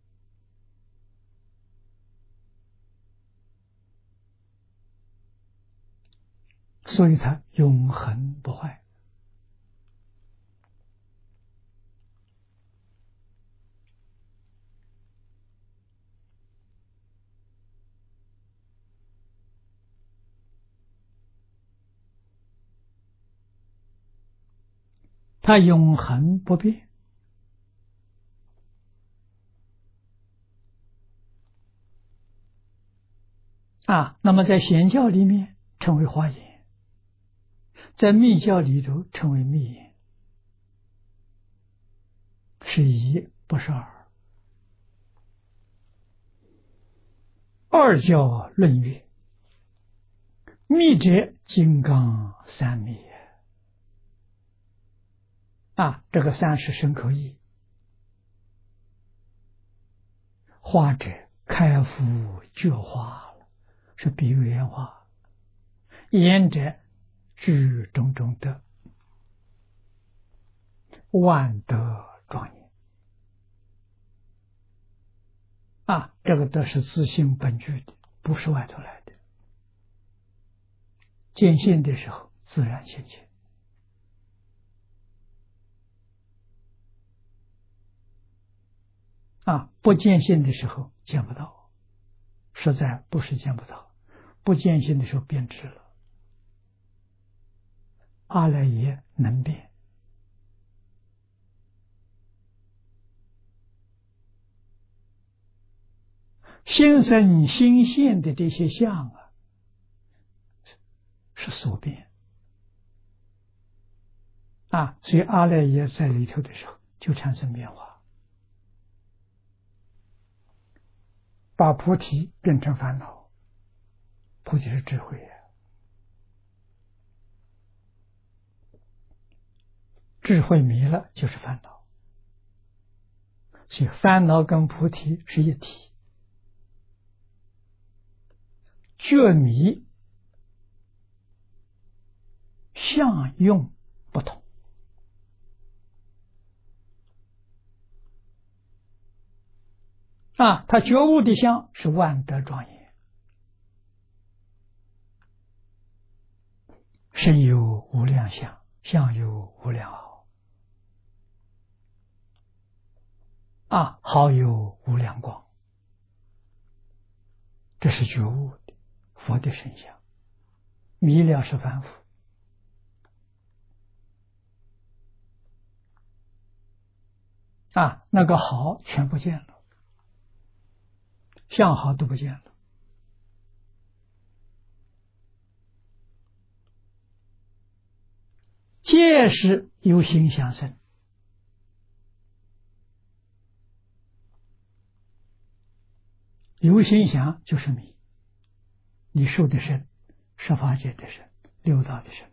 所以它永恒不坏。它永恒不变。那么在显教里面称为华严，在密教里头称为密言，是一不是二。二教论曰：密者金刚三密。这个三是深口义，化者开敷觉化了，是比喻言化。言者具种种德，万德庄严。这个德是自性本具的，不是外头来的。见性的时候自然现前，不见性的时候见不到，实在不是见不到，不见性的时候变质了。阿赖耶能变，心生心现的这些相是所变所以阿赖耶在里头的时候就产生变化，把菩提变成烦恼。菩提是智慧智慧迷了就是烦恼，所以烦恼跟菩提是一体。觉迷相用不同，他觉悟的相是万德庄严，身有无量相，相有无量好，好有无量光。这是觉悟的佛的身相，迷了是凡夫。那个好全不见了，相好都不见了。皆是由心相生，由心想就是你受的身，十法界的身，六道的身。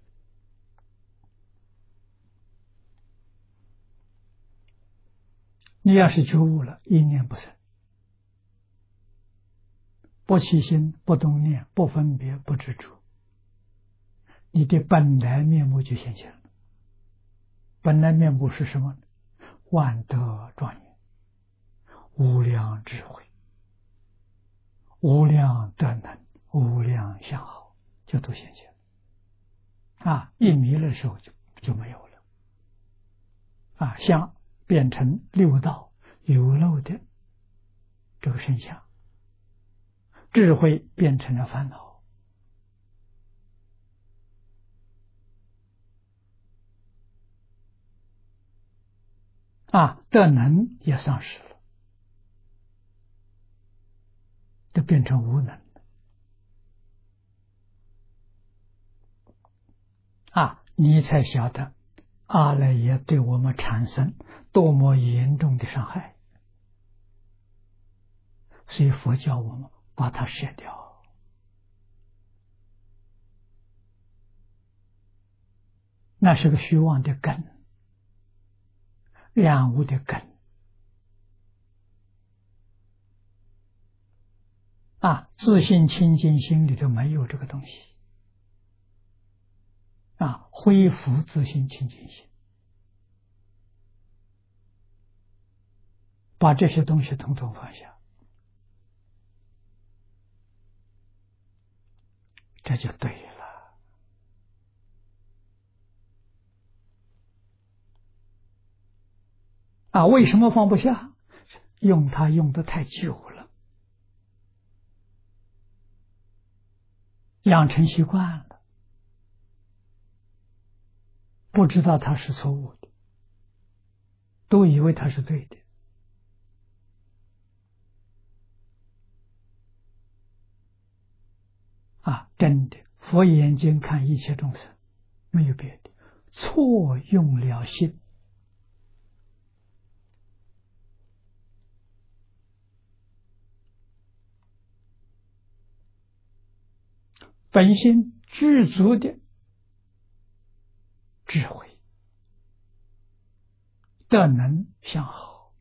你要是觉悟了，一念不生，不起心，不动念，不分别，不执着，你的本来面目就现前了。本来面目是什么？万德庄严，无量智慧，无量德能，无量相好，就都现前了。一迷的时候就没有了。相变成六道有漏的这个现象，智慧变成了烦恼。德能也丧失了。 都变成无能啊！你才晓得阿赖耶对我们产生多么严重的伤害，所以佛教我们把它舍掉。那是个虚妄的根，染污的根啊！自信清净心里头没有这个东西啊！恢复自信清净心，把这些东西统统放下，这就对了。啊，为什么放不下？用它用得太久了，养成习惯了，不知道它是错误的，都以为它是对的。啊，真的，佛眼睛看一切众生，没有别的，错用了心。本心具足的智慧德能相好，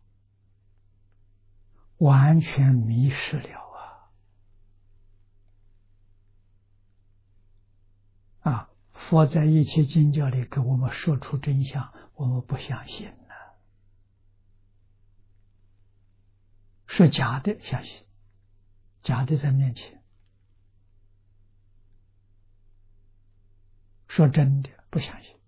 完全迷失了啊！佛在一切经教里给我们说出真相，我们不相信呢，说假的相信，假的在面前，说真的不相信。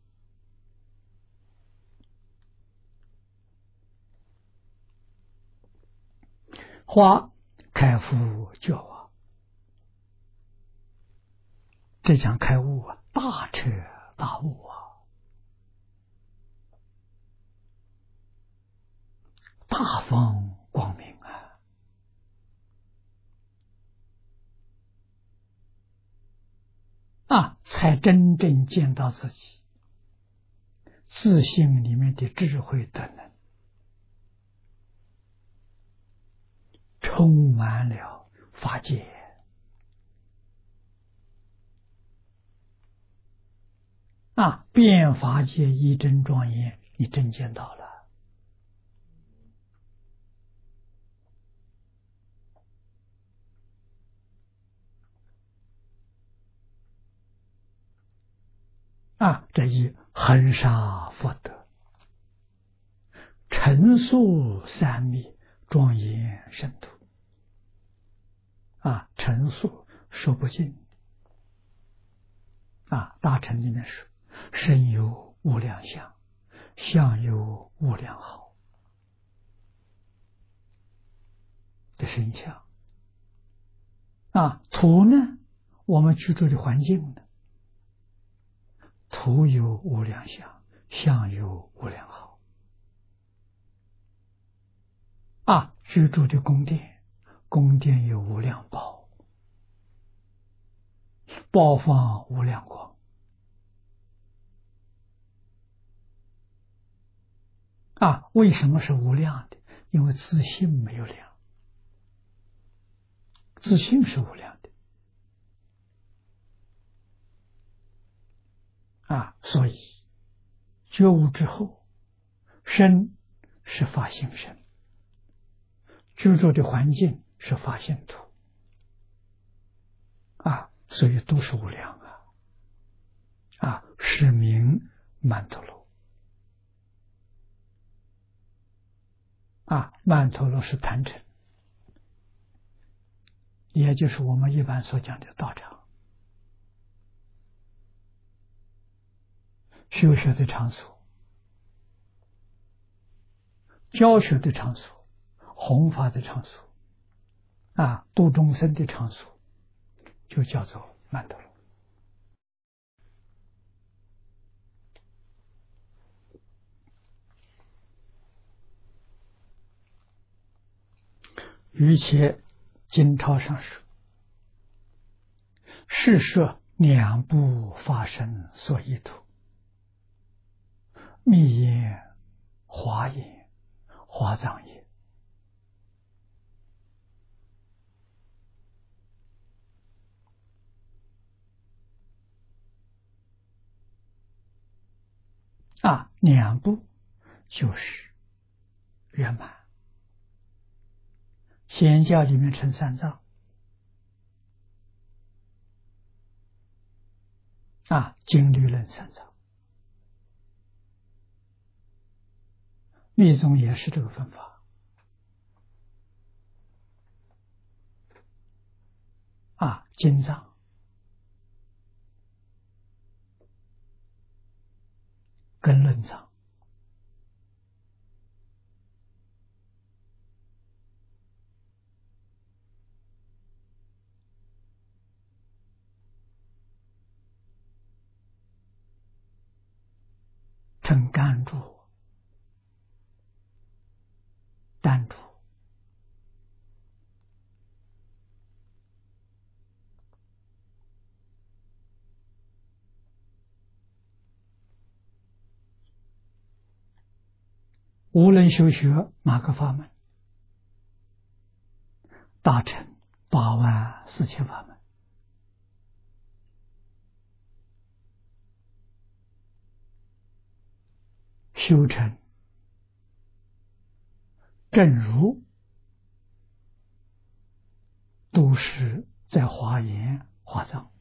花开悟觉啊，这讲开悟啊，大彻大悟啊，大放光明啊，才真正见到自己自性里面的智慧德能，充满了法界啊，变法界一真庄严，你真见到了啊！这一恒沙福德，陈述三密，庄严深度啊！陈述说不尽啊！大乘里面说，身有无量相，相有无量好的身相啊！土呢，我们居住的环境呢，土有无量相，相有无量好啊！居住的宫殿，宫殿有无量宝，宝放无量光啊！为什么是无量的？因为自信没有量，自信是无量的啊！所以觉悟之后，身是法性身，居住的环境是法性土啊，所以都是无量啊！是名曼陀罗啊，曼陀罗是坛城，也就是我们一般所讲的道场，修学的场所，教学的场所，弘法的场所啊，度众生的场所，就叫做曼陀罗。于且经钞上说：“是说两部发生所依图，密言、华言、华藏也。”两部就是圆满。显教里面称三藏，经律论三藏，密宗也是这个分法。经藏、跟论藏。称甘珠、丹珠。无论修学哪个法门，大乘84000法门，修成正如都是在华严、华藏。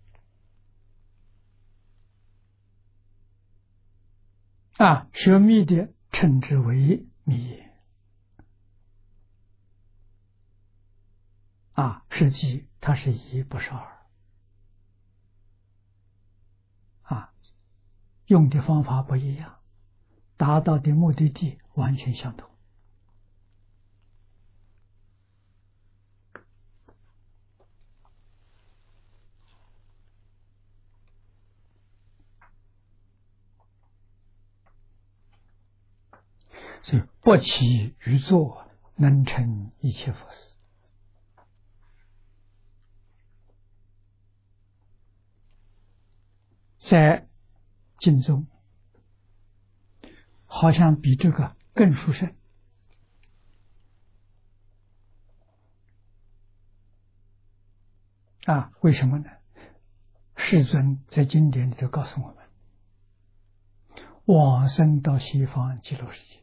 学密的称之为密言。实际它是一不是二。用的方法不一样，达到的目的地完全相同。所以不起于作，能成一切佛事。在经中好像比这个更殊胜。为什么呢？世尊在经典里头告诉我们，往生到西方极乐世界，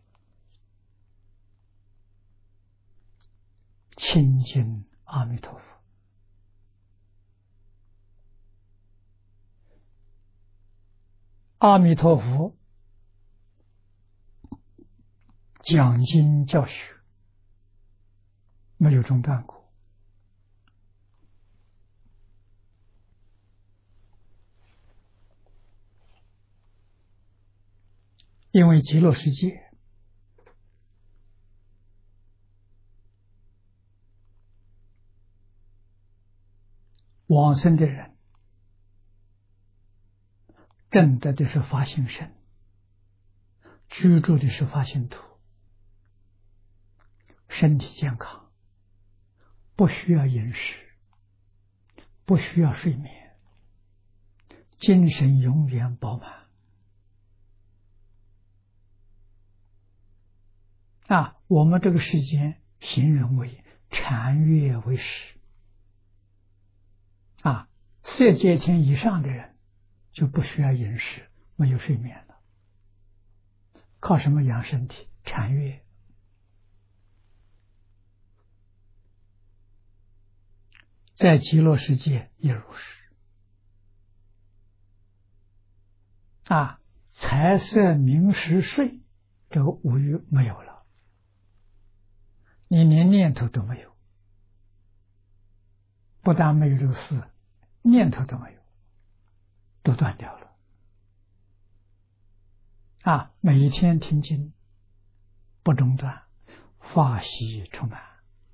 亲近阿弥陀佛，阿弥陀佛讲经教学没有中断过。因为极乐世界往生的人证得的是发心身，居住的是发心土，身体健康，不需要饮食，不需要睡眠，精神永远饱满。我们这个世间形容为禅悦为食。色界天以上的人就不需要饮食，没有睡眠了，靠什么养身体？禅悦。在极乐世界也如是。财色名食睡这个五欲没有了，你连念头都没有，不但没有这个事，念头都没有，都断掉了。每一天听经不中断，法喜充满。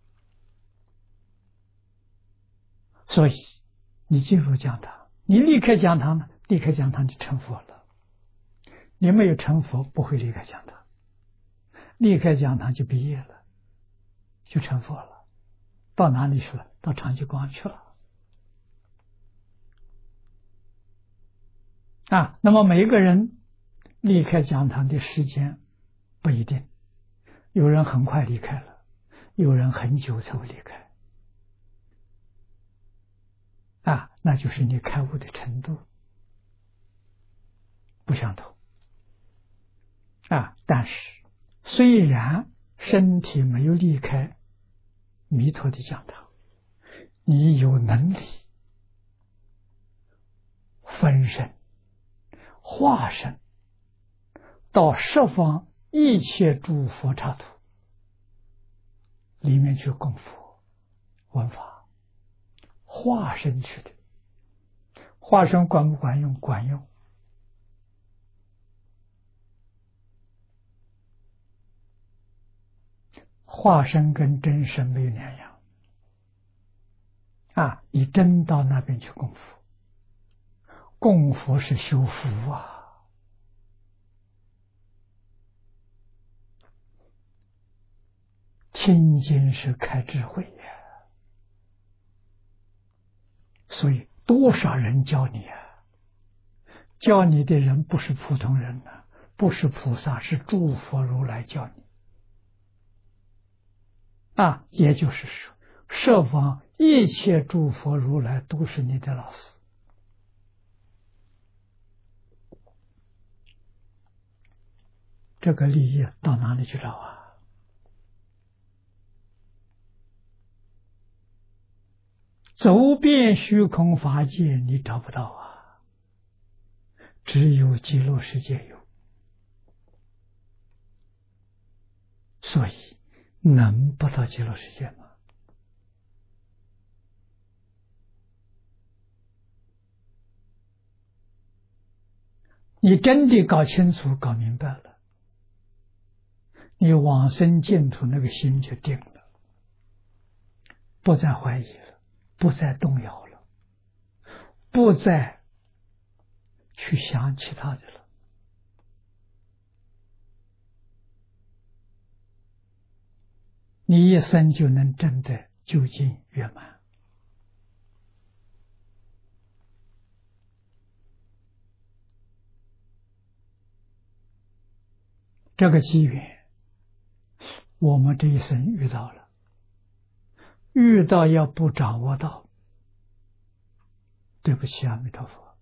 所以你进入讲堂，你离开讲堂呢，离开讲堂就成佛了。你没有成佛，不会离开讲堂，离开讲堂就毕业了，就成佛了， 到哪里去了？到长吉光去了。那么每一个人离开讲堂的时间不一定，有人很快离开了，有人很久才会离开。那就是你开悟的程度不相同。但是虽然身体没有离开弥陀的讲堂，你有能力分身化身到十方一切诸佛刹土里面去供佛闻法，化身去的。化身管不管用？管用。化身跟真身没有两样。你真到那边去供佛，供佛是修福听经是开智慧呀。所以多少人教你教你的人不是普通人不是菩萨，是诸佛如来教你。也就是说，十方一切诸佛如来都是你的老师。这个利益到哪里去找走遍虚空法界你找不到只有极乐世界有。所以能不到极乐世界吗？你真的搞清楚搞明白了，你往生净土那个心就定了，不再怀疑了，不再动摇了，不再去想其他的了。你一生就能证得究竟圆满。这个机缘我们这一生遇到了，遇到要不掌握到，对不起阿弥陀佛，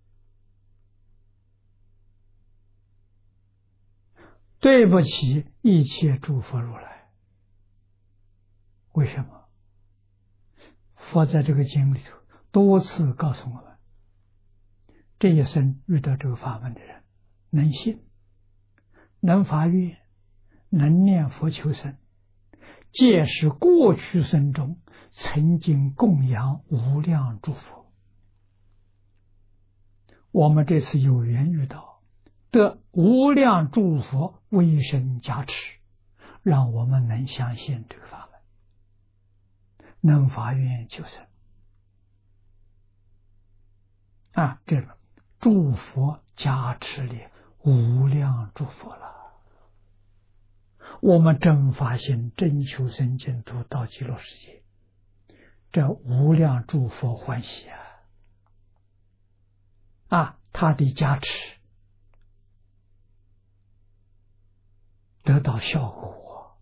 对不起一切诸佛如来。为什么？佛在这个经里头多次告诉我们，这一生遇到这个法门的人，能信，能发愿，能念佛求生，皆是过去生中曾经供养无量诸佛。我们这次有缘遇到，得无量诸佛威神加持，让我们能相信这个法门，能发愿求生。这个诸佛加持了无量诸佛了。我们真发心，真求生净土，到极乐世界，这无量诸佛欢喜他的加持得到效果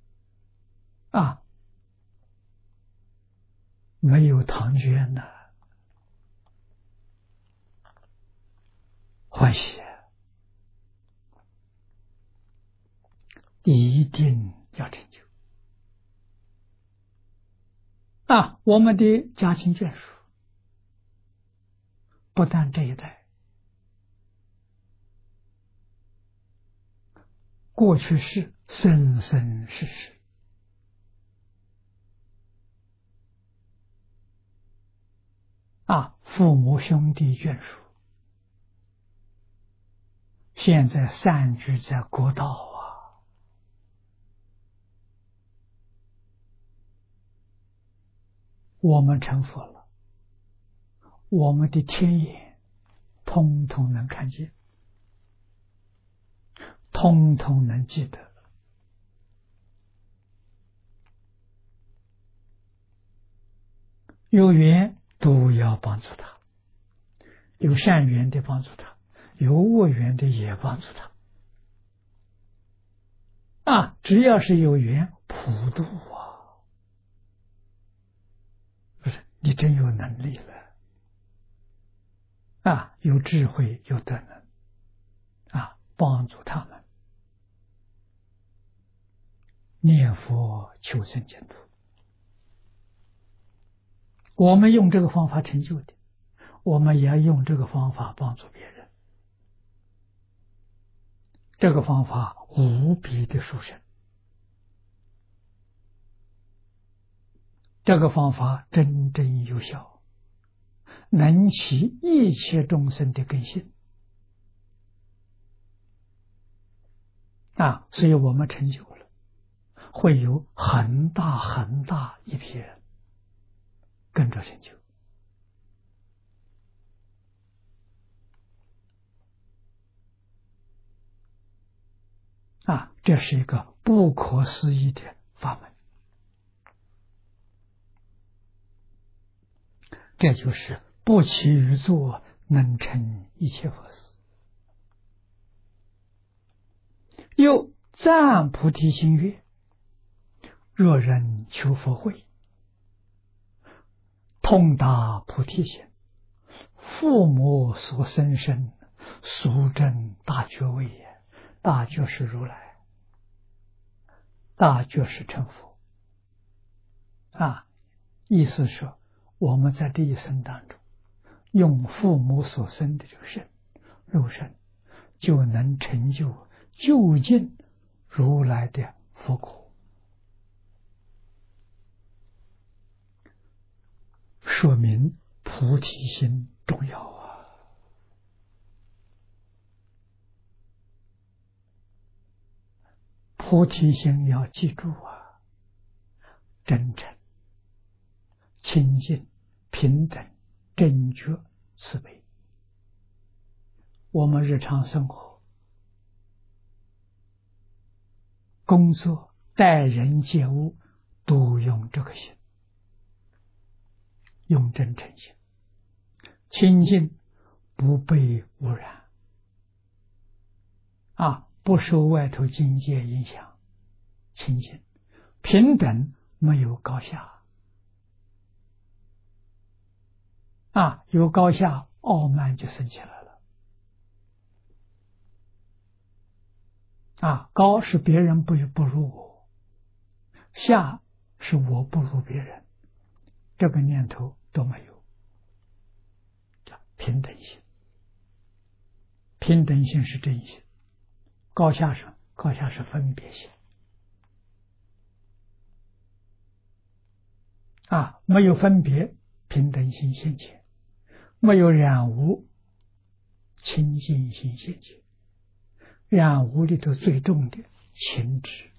没有唐娟欢喜一定要成就我们的家亲眷属不但这一代，过去世生生世世父母兄弟眷属，现在散居在国道我们成佛了，我们的天眼通通能看见，通通能记得。 有缘都要帮助他，有善缘的帮助他，有恶缘的也帮助他。只要是有缘，普度啊！不是你真有能力了有智慧，有德能帮助他们念佛求生净土。我们用这个方法成就的，我们也要用这个方法帮助别人。这个方法无比的殊胜，这个方法真正有效，能起一切众生的根性所以我们成就了，会有很大很大一批人跟着成就这是一个不可思议的法门。这就是不期于作，能成一切佛事。又赞菩提心曰：若人求佛慧，通达菩提心，父母所生身，殊证大觉位也。大觉是如来，大觉是成佛意思是我们在这一生当中用父母所生的这个身肉身，就能成就究竟如来的佛果，说明菩提心重要菩提心要记住真诚、清净、平等、正觉、慈悲。我们日常生活、工作、待人接物都用这个心，用真诚心，清净，不被污染不受外头境界影响，清净，平等，没有高下有高下，傲慢就生起来了高是别人不如我，下是我不如别人，这个念头都没有，叫平等心。平等心是真心，高下是分别心没有分别，平等心现前；没有染污，清净心现前。染污里头最重的情执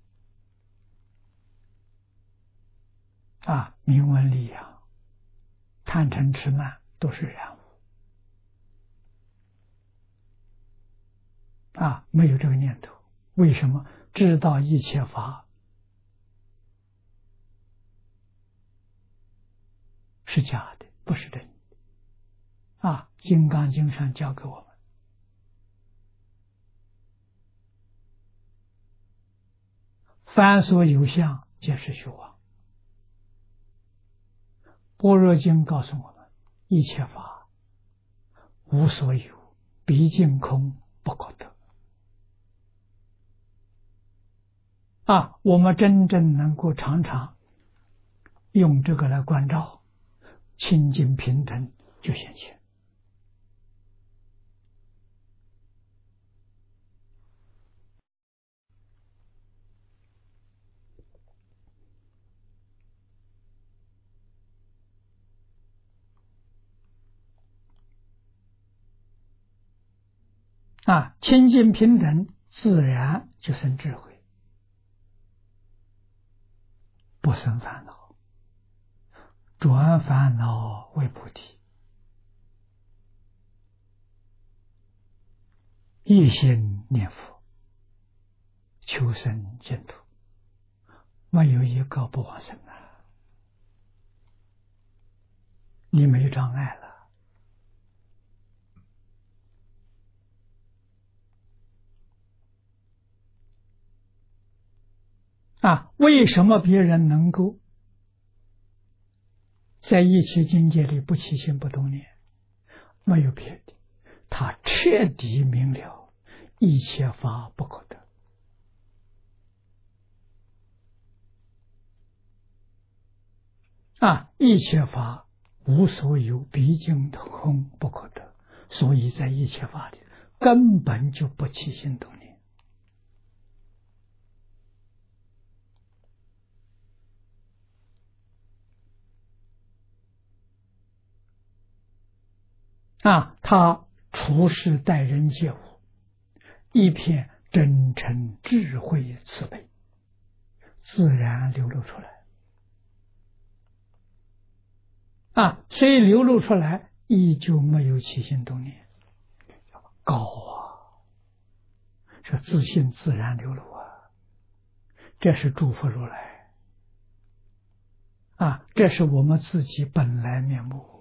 名闻利养、贪嗔痴慢都是染污没有这个念头。为什么？知道一切法是假的，不是真的金刚经上教给我们，凡所有相，皆是虚妄。般若经告诉我们，一切法无所有，毕竟空，不可得我们真正能够常常用这个来关照，清净平等就显现清净平等，自然就生智慧，不生烦恼，转烦恼为菩提，一心念佛，求生净土，没有一个不往生你没障碍了。为什么别人能够在一切境界里不起心不动念？没有别的，他彻底明了一切法不可得。一切法无所有，毕竟空不可得，所以在一切法里根本就不起心动念。他处事待人接物，一片真诚智慧慈悲，自然流露出来。所以流露出来依旧没有起心动念，高是自信自然流露这是诸佛如来这是我们自己本来面目。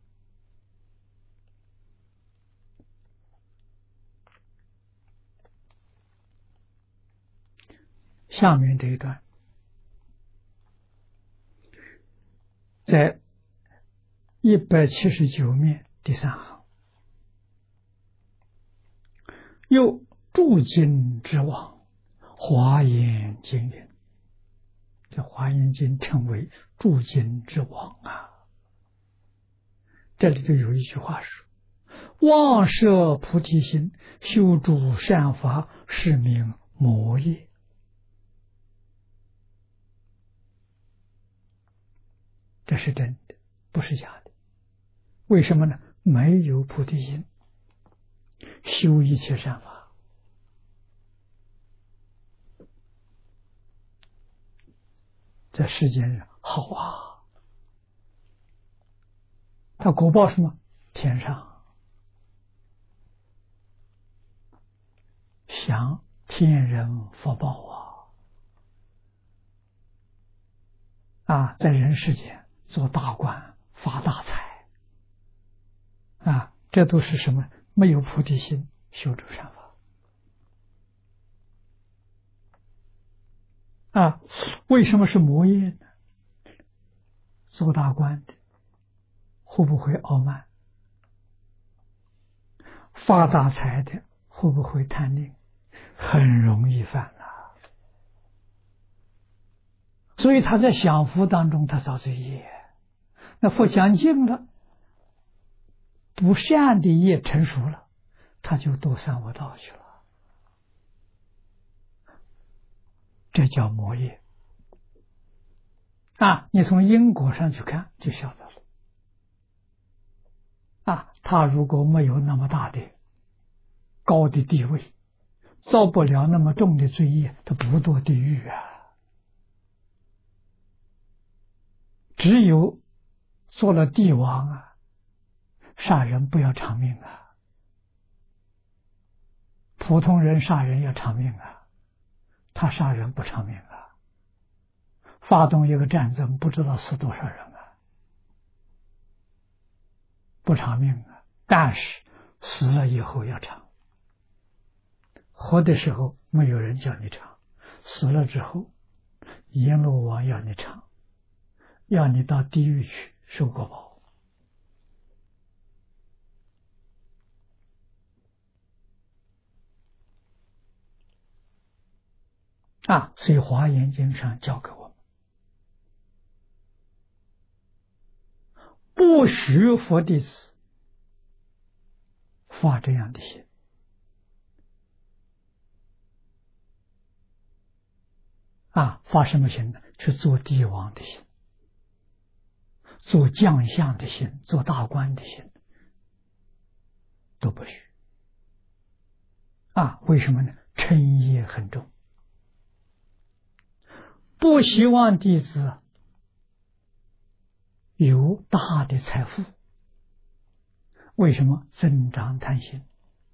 下面这一段在179面第3行，又诸经之王，华严经云，这华严经称为诸经之王这里头有一句话说：妄摄菩提心，修诸善法，是名魔业。这是真的，不是假的。为什么呢？没有菩提心，修一切善法，在世间上好他果报什么？天上享天人福报在人世间做大官发大财这都是什么？没有菩提心，修诸善法为什么是魔业呢？做大官的会不会傲慢？发大财的会不会贪吝？很容易犯所以他在享福当中他造罪业，那佛讲尽了，不善的业成熟了，他就堕三恶道去了，这叫魔业你从因果上去看就晓得了他如果没有那么大的高的地位，造不了那么重的罪业，他不堕地狱只有做了帝王杀人不要偿命普通人杀人要偿命他杀人不偿命发动一个战争不知道死多少人不偿命但是死了以后要偿，活的时候没有人叫你偿，死了之后阎罗王要你偿，要你到地狱去受果报所以华严经上教给我们，不许佛弟子发这样的心发什么心呢？是做帝王的心，做将相的心，做大官的心都不许为什么呢？嗔业很重，不希望弟子有大的财富，为什么？增长贪心，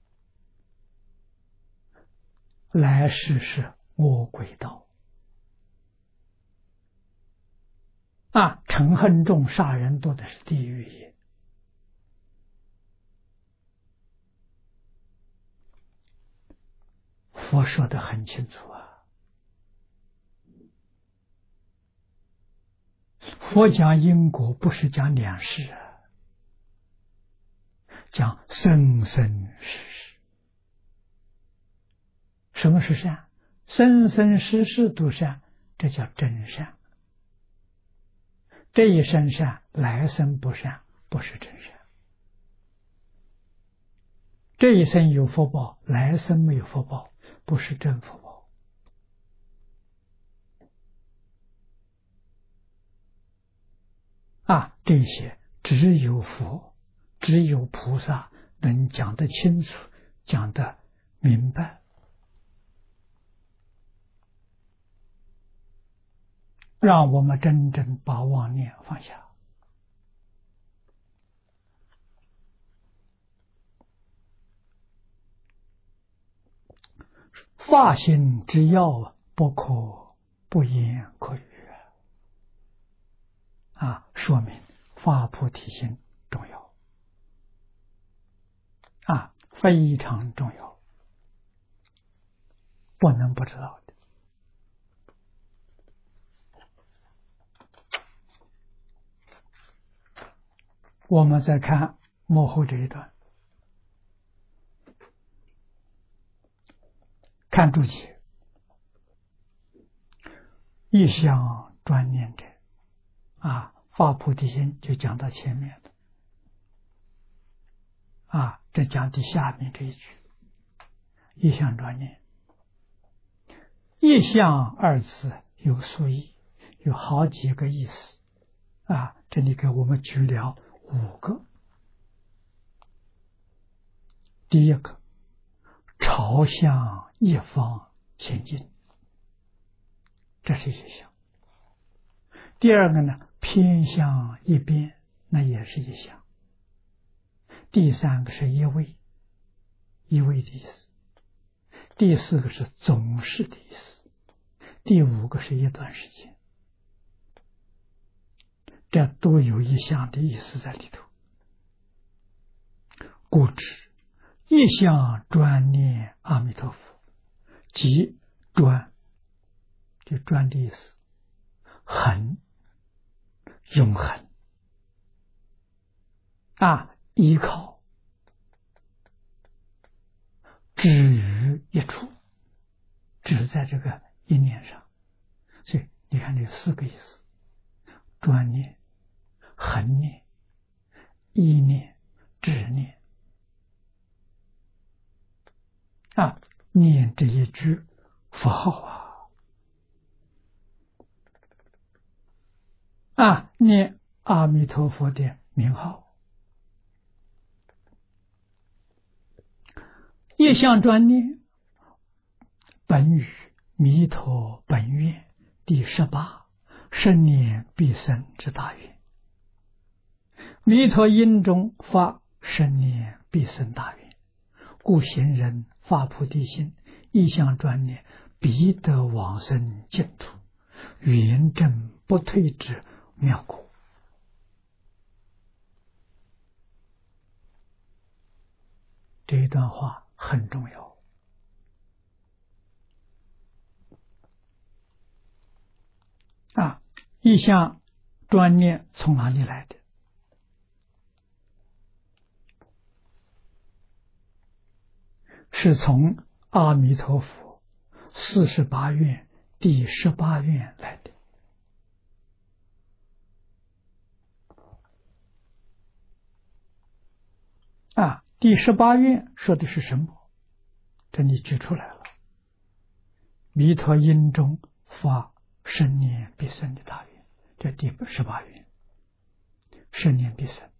来世是恶鬼道嗔恨重，杀人多的是地狱也。佛说得很清楚啊。佛讲因果不是讲两世啊，讲生生世世。什么是善？生生世世都善，这叫真善。这一生善，来生不善，不是真善。这一生有福报，来生没有福报，不是真福报。这些只有佛，只有菩萨能讲得清楚，讲得明白，让我们真正把妄念放下。发心之要，不可不言可语说明发菩提心重要非常重要，不能不知道的。我们再看幕后这一段，看注解，一向专念者发菩提心就讲到前面的这讲的下面这一句，一向专念。一向二字有数义，有好几个意思这里给我们举了5个。第一个，朝向一方前进，这是一向。第二个呢，偏向一边，那也是一向。第三个是一味，一味的意思。第四个是总是的意思。第5个是一段时间，这都有一向的意思在里头。故知一向专念阿弥陀佛，即专，就专的意思，恒，永恒依靠，止于一处，止在这个一念上。所以你看这有4个意思：专念、恒念、意念、止念念这一句佛号念阿弥陀佛的名号。一向专念本与弥陀本愿第18生念必生之大愿。弥陀因中发生念必生大愿，故行人发菩提心，一向专念，必得往生净土，圆正不退之妙果。这一段话很重要一向专念从哪里来的？是从阿弥陀佛48愿第18愿来的。第18愿说的是什么？这里举出来了，弥陀因中发生念必生的大愿，这第18愿，生念必生。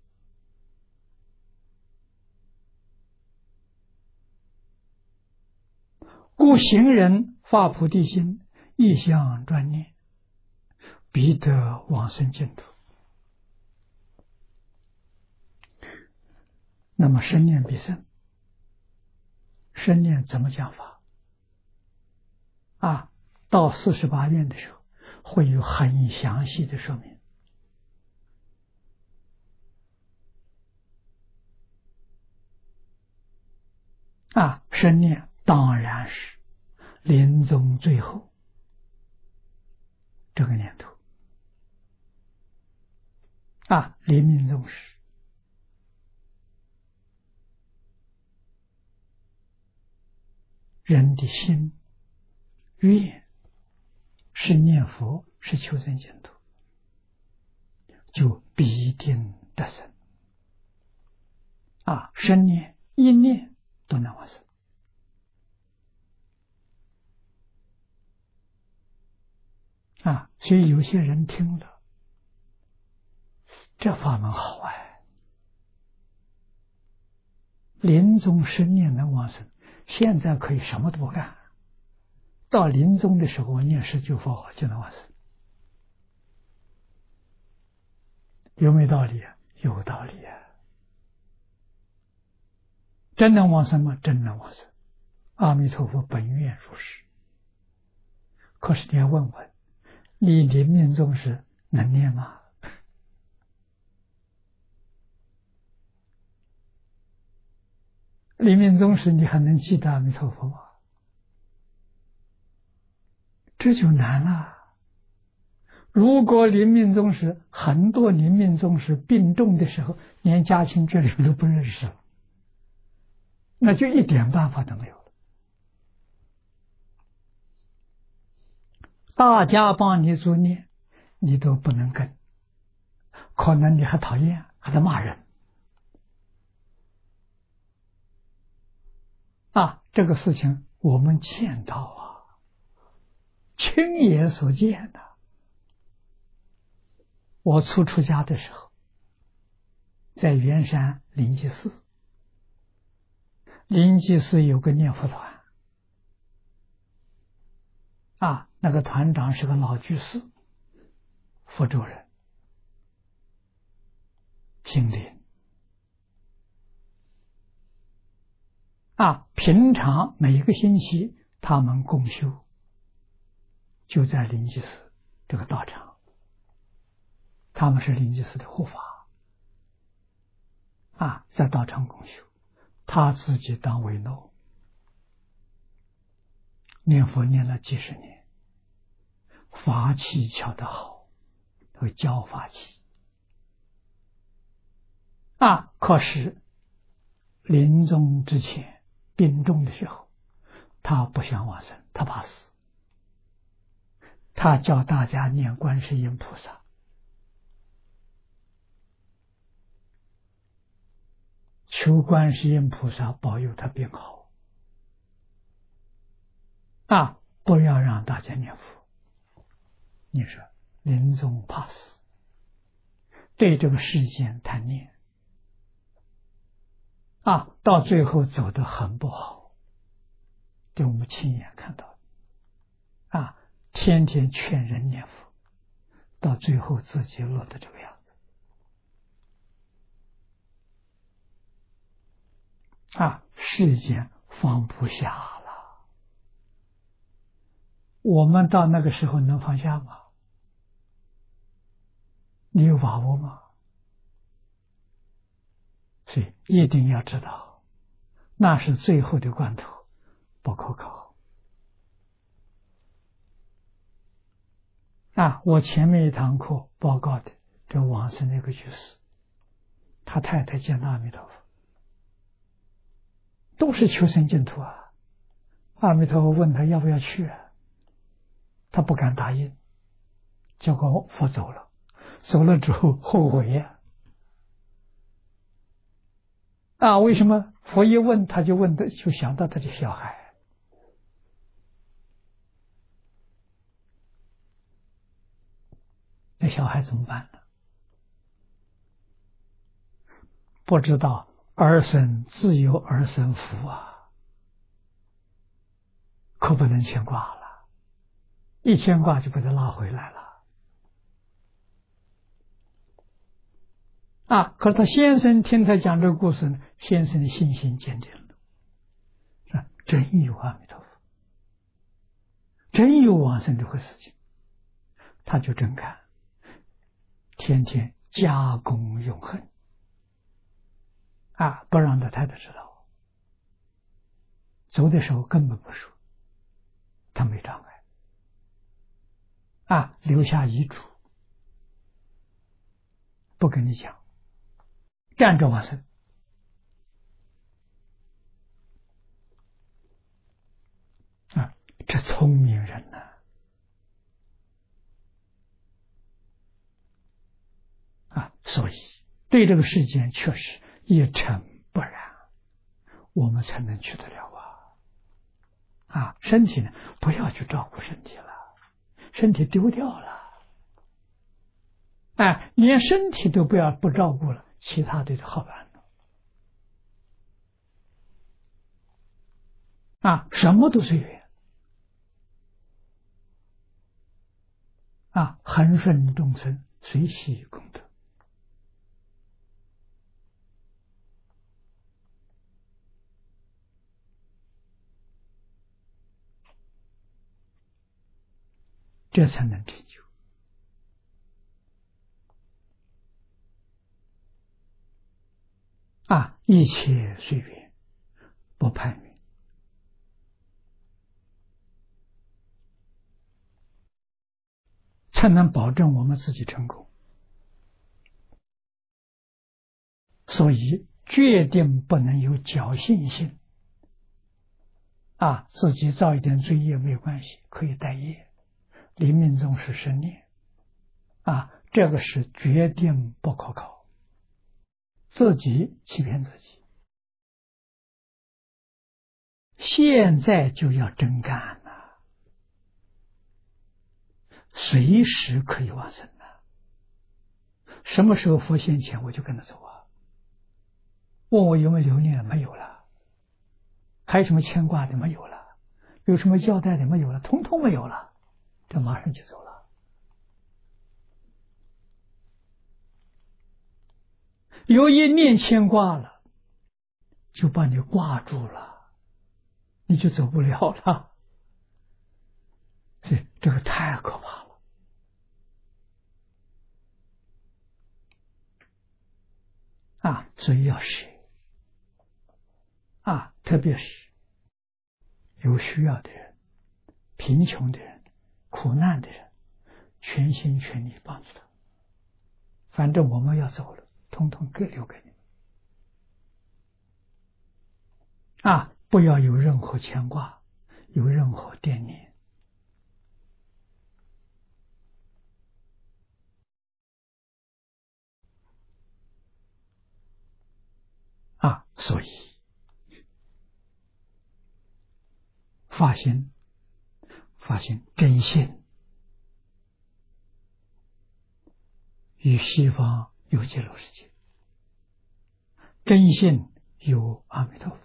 故行人发菩提心，一向专念，必得往生净土。那么生念必生，生念怎么讲法？到48愿的时候会有很详细的说明生念当然是临终最后这个念头临命终时，人的心愿是念佛，是求生净土，就必定得生生念一念都能往生所以有些人听了这法门好临终生念能往生，现在可以什么都不干，到临终的时候念十九佛就能往生，有没有道理有道理真能往生吗？真能往生，阿弥陀佛本愿如是。可是你要问问，你临命终时能念吗？临命终时你还能记得阿弥陀佛吗？这就难了。如果临命终时，很多临命终时病重的时候，连家亲眷属都不认识了，那就一点办法都没有了。大家帮你助念，你都不能跟，可能你还讨厌，还在骂人这个事情我们见到亲眼所见的。我出家的时候，在圆山灵济寺，灵济寺有个念佛团那个团长是个老居士，福州人，姓林平常每一个星期他们共修，就在灵济寺这个道场，他们是灵济寺的护法在道场共修，他自己当维诺，念佛念了几十年，法器敲得好，会教法器可是临终之前病重的时候，他不想往生，他怕死，他叫大家念观世音菩萨，求观世音菩萨保佑他病好不要让大家念佛。你说临终怕死，对这个世间贪念到最后走得很不好，对我们亲眼看到天天劝人念佛，到最后自己落得这个样子世间放不下了。我们到那个时候能放下吗？你有把握吗？所以一定要知道，那是最后的关头，不可靠我前面一堂课报告的这往生那个居士，他太太见到阿弥陀佛，都是求生净土阿弥陀佛问他要不要去他不敢答应，结果佛走了，走了之后后悔为什么？佛一问他就问的，就想到他的小孩那小孩怎么办呢？不知道儿孙自有儿孙福可不能牵挂了，一牵挂就把他拉回来了可是他先生听他讲这个故事呢，先生的信心坚定了真有阿弥陀佛，真有往生这回事情，他就真看，天天加功永恒不让他太太知道走的时候根本不说，他没障碍，留下遗嘱，不跟你讲，站着往生。这聪明人呐！所以对这个世间确实一尘不染，我们才能去得了身体呢，不要去照顾身体了，身体丢掉了，连身体都不照顾了，其他的就好办了。什么都随缘。恒顺众生，随喜功德。这才能成就。一切随缘，不攀缘。才能保证我们自己成功。所以决定不能有侥幸心。自己造一点罪业没有关系，可以带业，临命终时10年。这个是决定不可靠，自己欺骗自己。现在就要真干了，随时可以往生了。什么时候佛现前，我就跟他走问我有没有留念？没有了。还有什么牵挂的？没有了。有什么交代的？没有了，通通没有了，这马上就走了。有一念牵挂了，就把你挂住了，你就走不了了。这个太可怕了。所以要舍。特别是有需要的人、贫穷的人、苦难的人，全心全力帮助他。反正我们要走了，统统各留给你。不要有任何牵挂，有任何惦念。所以发心真心，与西方有极乐世界，真心有阿弥陀佛。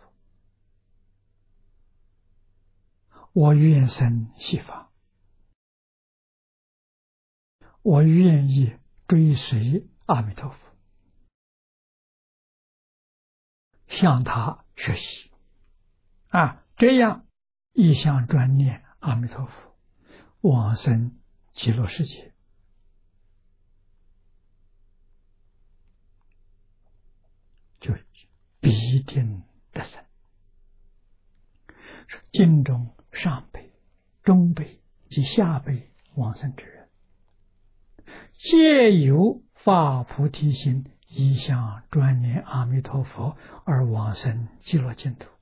我愿生西方，我愿意追随阿弥陀佛，向他学习。这样一向专念阿弥陀佛，往生极乐世界。就必定得生。经中上辈、中辈及下辈往生之人，皆有发菩提心，一向专念阿弥陀佛而往生极乐净土。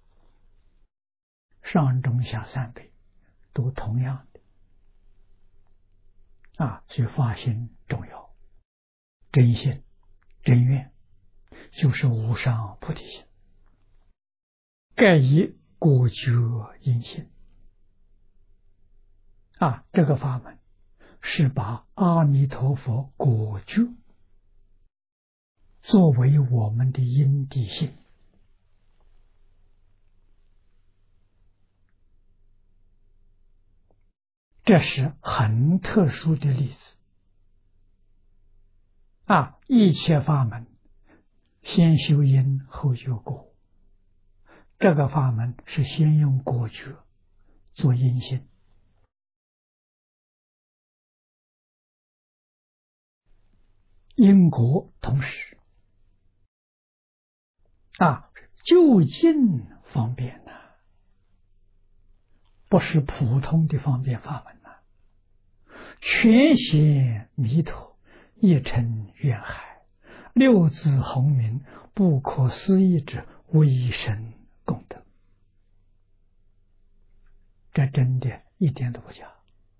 上中下3辈都同样的。所以发心重要，真心真愿就是无上菩提心，盖以果觉因心。这个法门是把阿弥陀佛果觉作为我们的因地性。这是很特殊的例子。一切法门先修因后修果，这个法门是先用果觉做因性，因果同时。就近方便不是普通的方便法门呐，全显弥陀，一尘愿海，六字洪名，不可思议之微神功德。这真的一点都不假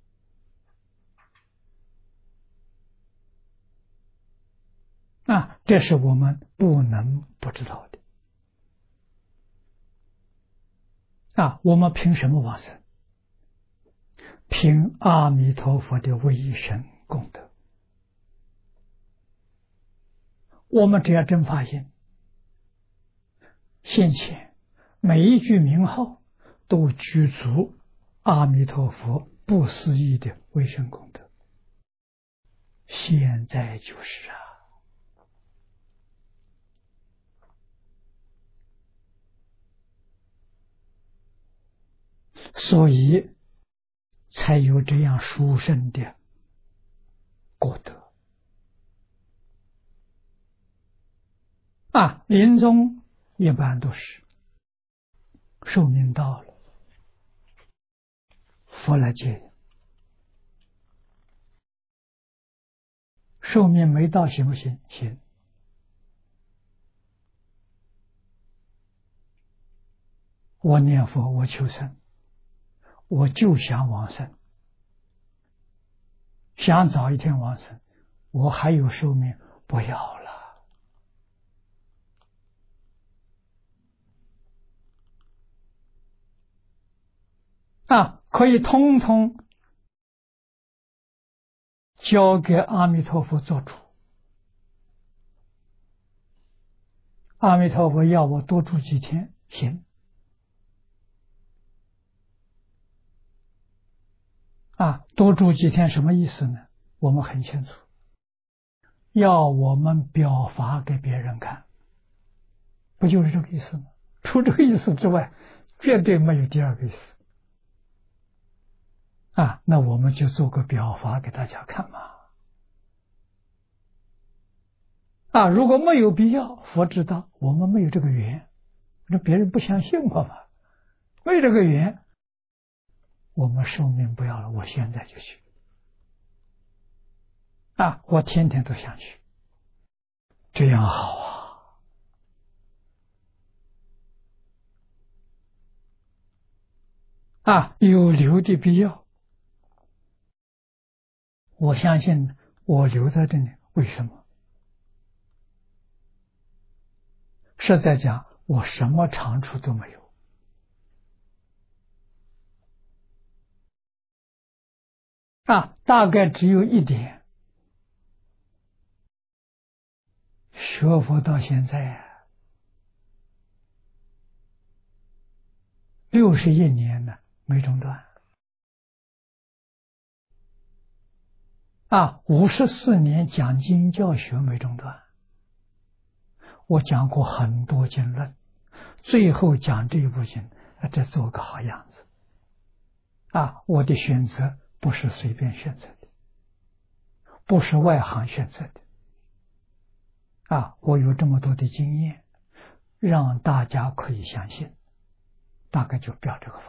啊！这是我们不能不知道的啊！我们凭什么往生？凭阿弥陀佛的微神功德。我们只要真发现，现前每一句名号都具足阿弥陀佛不思议的微神功德，现在就是啊！所以才有这样殊胜的果德啊！临终一般都是寿命到了，佛来接。寿命没到行不行？行。我念佛，我求生，我就想往生，想早一天往生，我还有寿命，不要了啊！可以通通交给阿弥陀佛做主。阿弥陀佛要我多住几天，行啊！多住几天什么意思呢？我们很清楚，要我们表法给别人看，不就是这个意思吗？除这个意思之外，绝对没有第二个意思啊！那我们就做个表法给大家看嘛。啊，如果没有必要，佛知道我们没有这个缘，那别人不相信我嘛，没有这个缘，我们寿命不要了，我现在就去啊！我天天都想去，这样好啊！啊，有留的必要。我相信我留在这里，为什么？实在讲，我什么长处都没有啊，大概只有一点，学佛到现在61年了，没中断啊，54年讲经教学没中断。我讲过很多经论，最后讲这一部经，这做个好样子啊！我的选择不是随便选择的，不是外行选择的啊！我有这么多的经验，让大家可以相信，大概就表这个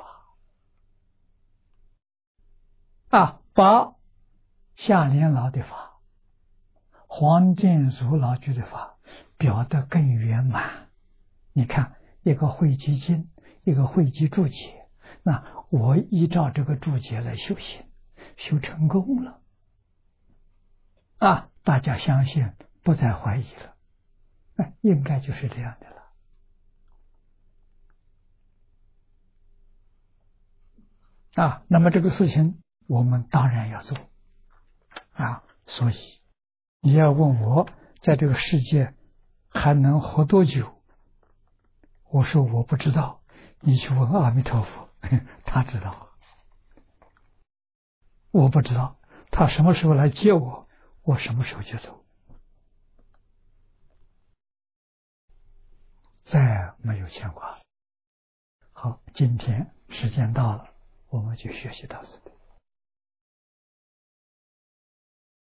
法啊，把夏莲老的法、黄建祖老居的法表得更圆满。你看，一个汇集经，一个汇集注解，那我依照这个注解来修行，修成功了啊！大家相信，不再怀疑了，应该就是这样的了啊！那么这个事情我们当然要做啊！所以你要问我在这个世界还能活多久，我说我不知道，你去问阿弥陀佛，他知道。我不知道他什么时候来接我，我什么时候就走，再没有牵挂了。好，今天时间到了，我们就学习到此。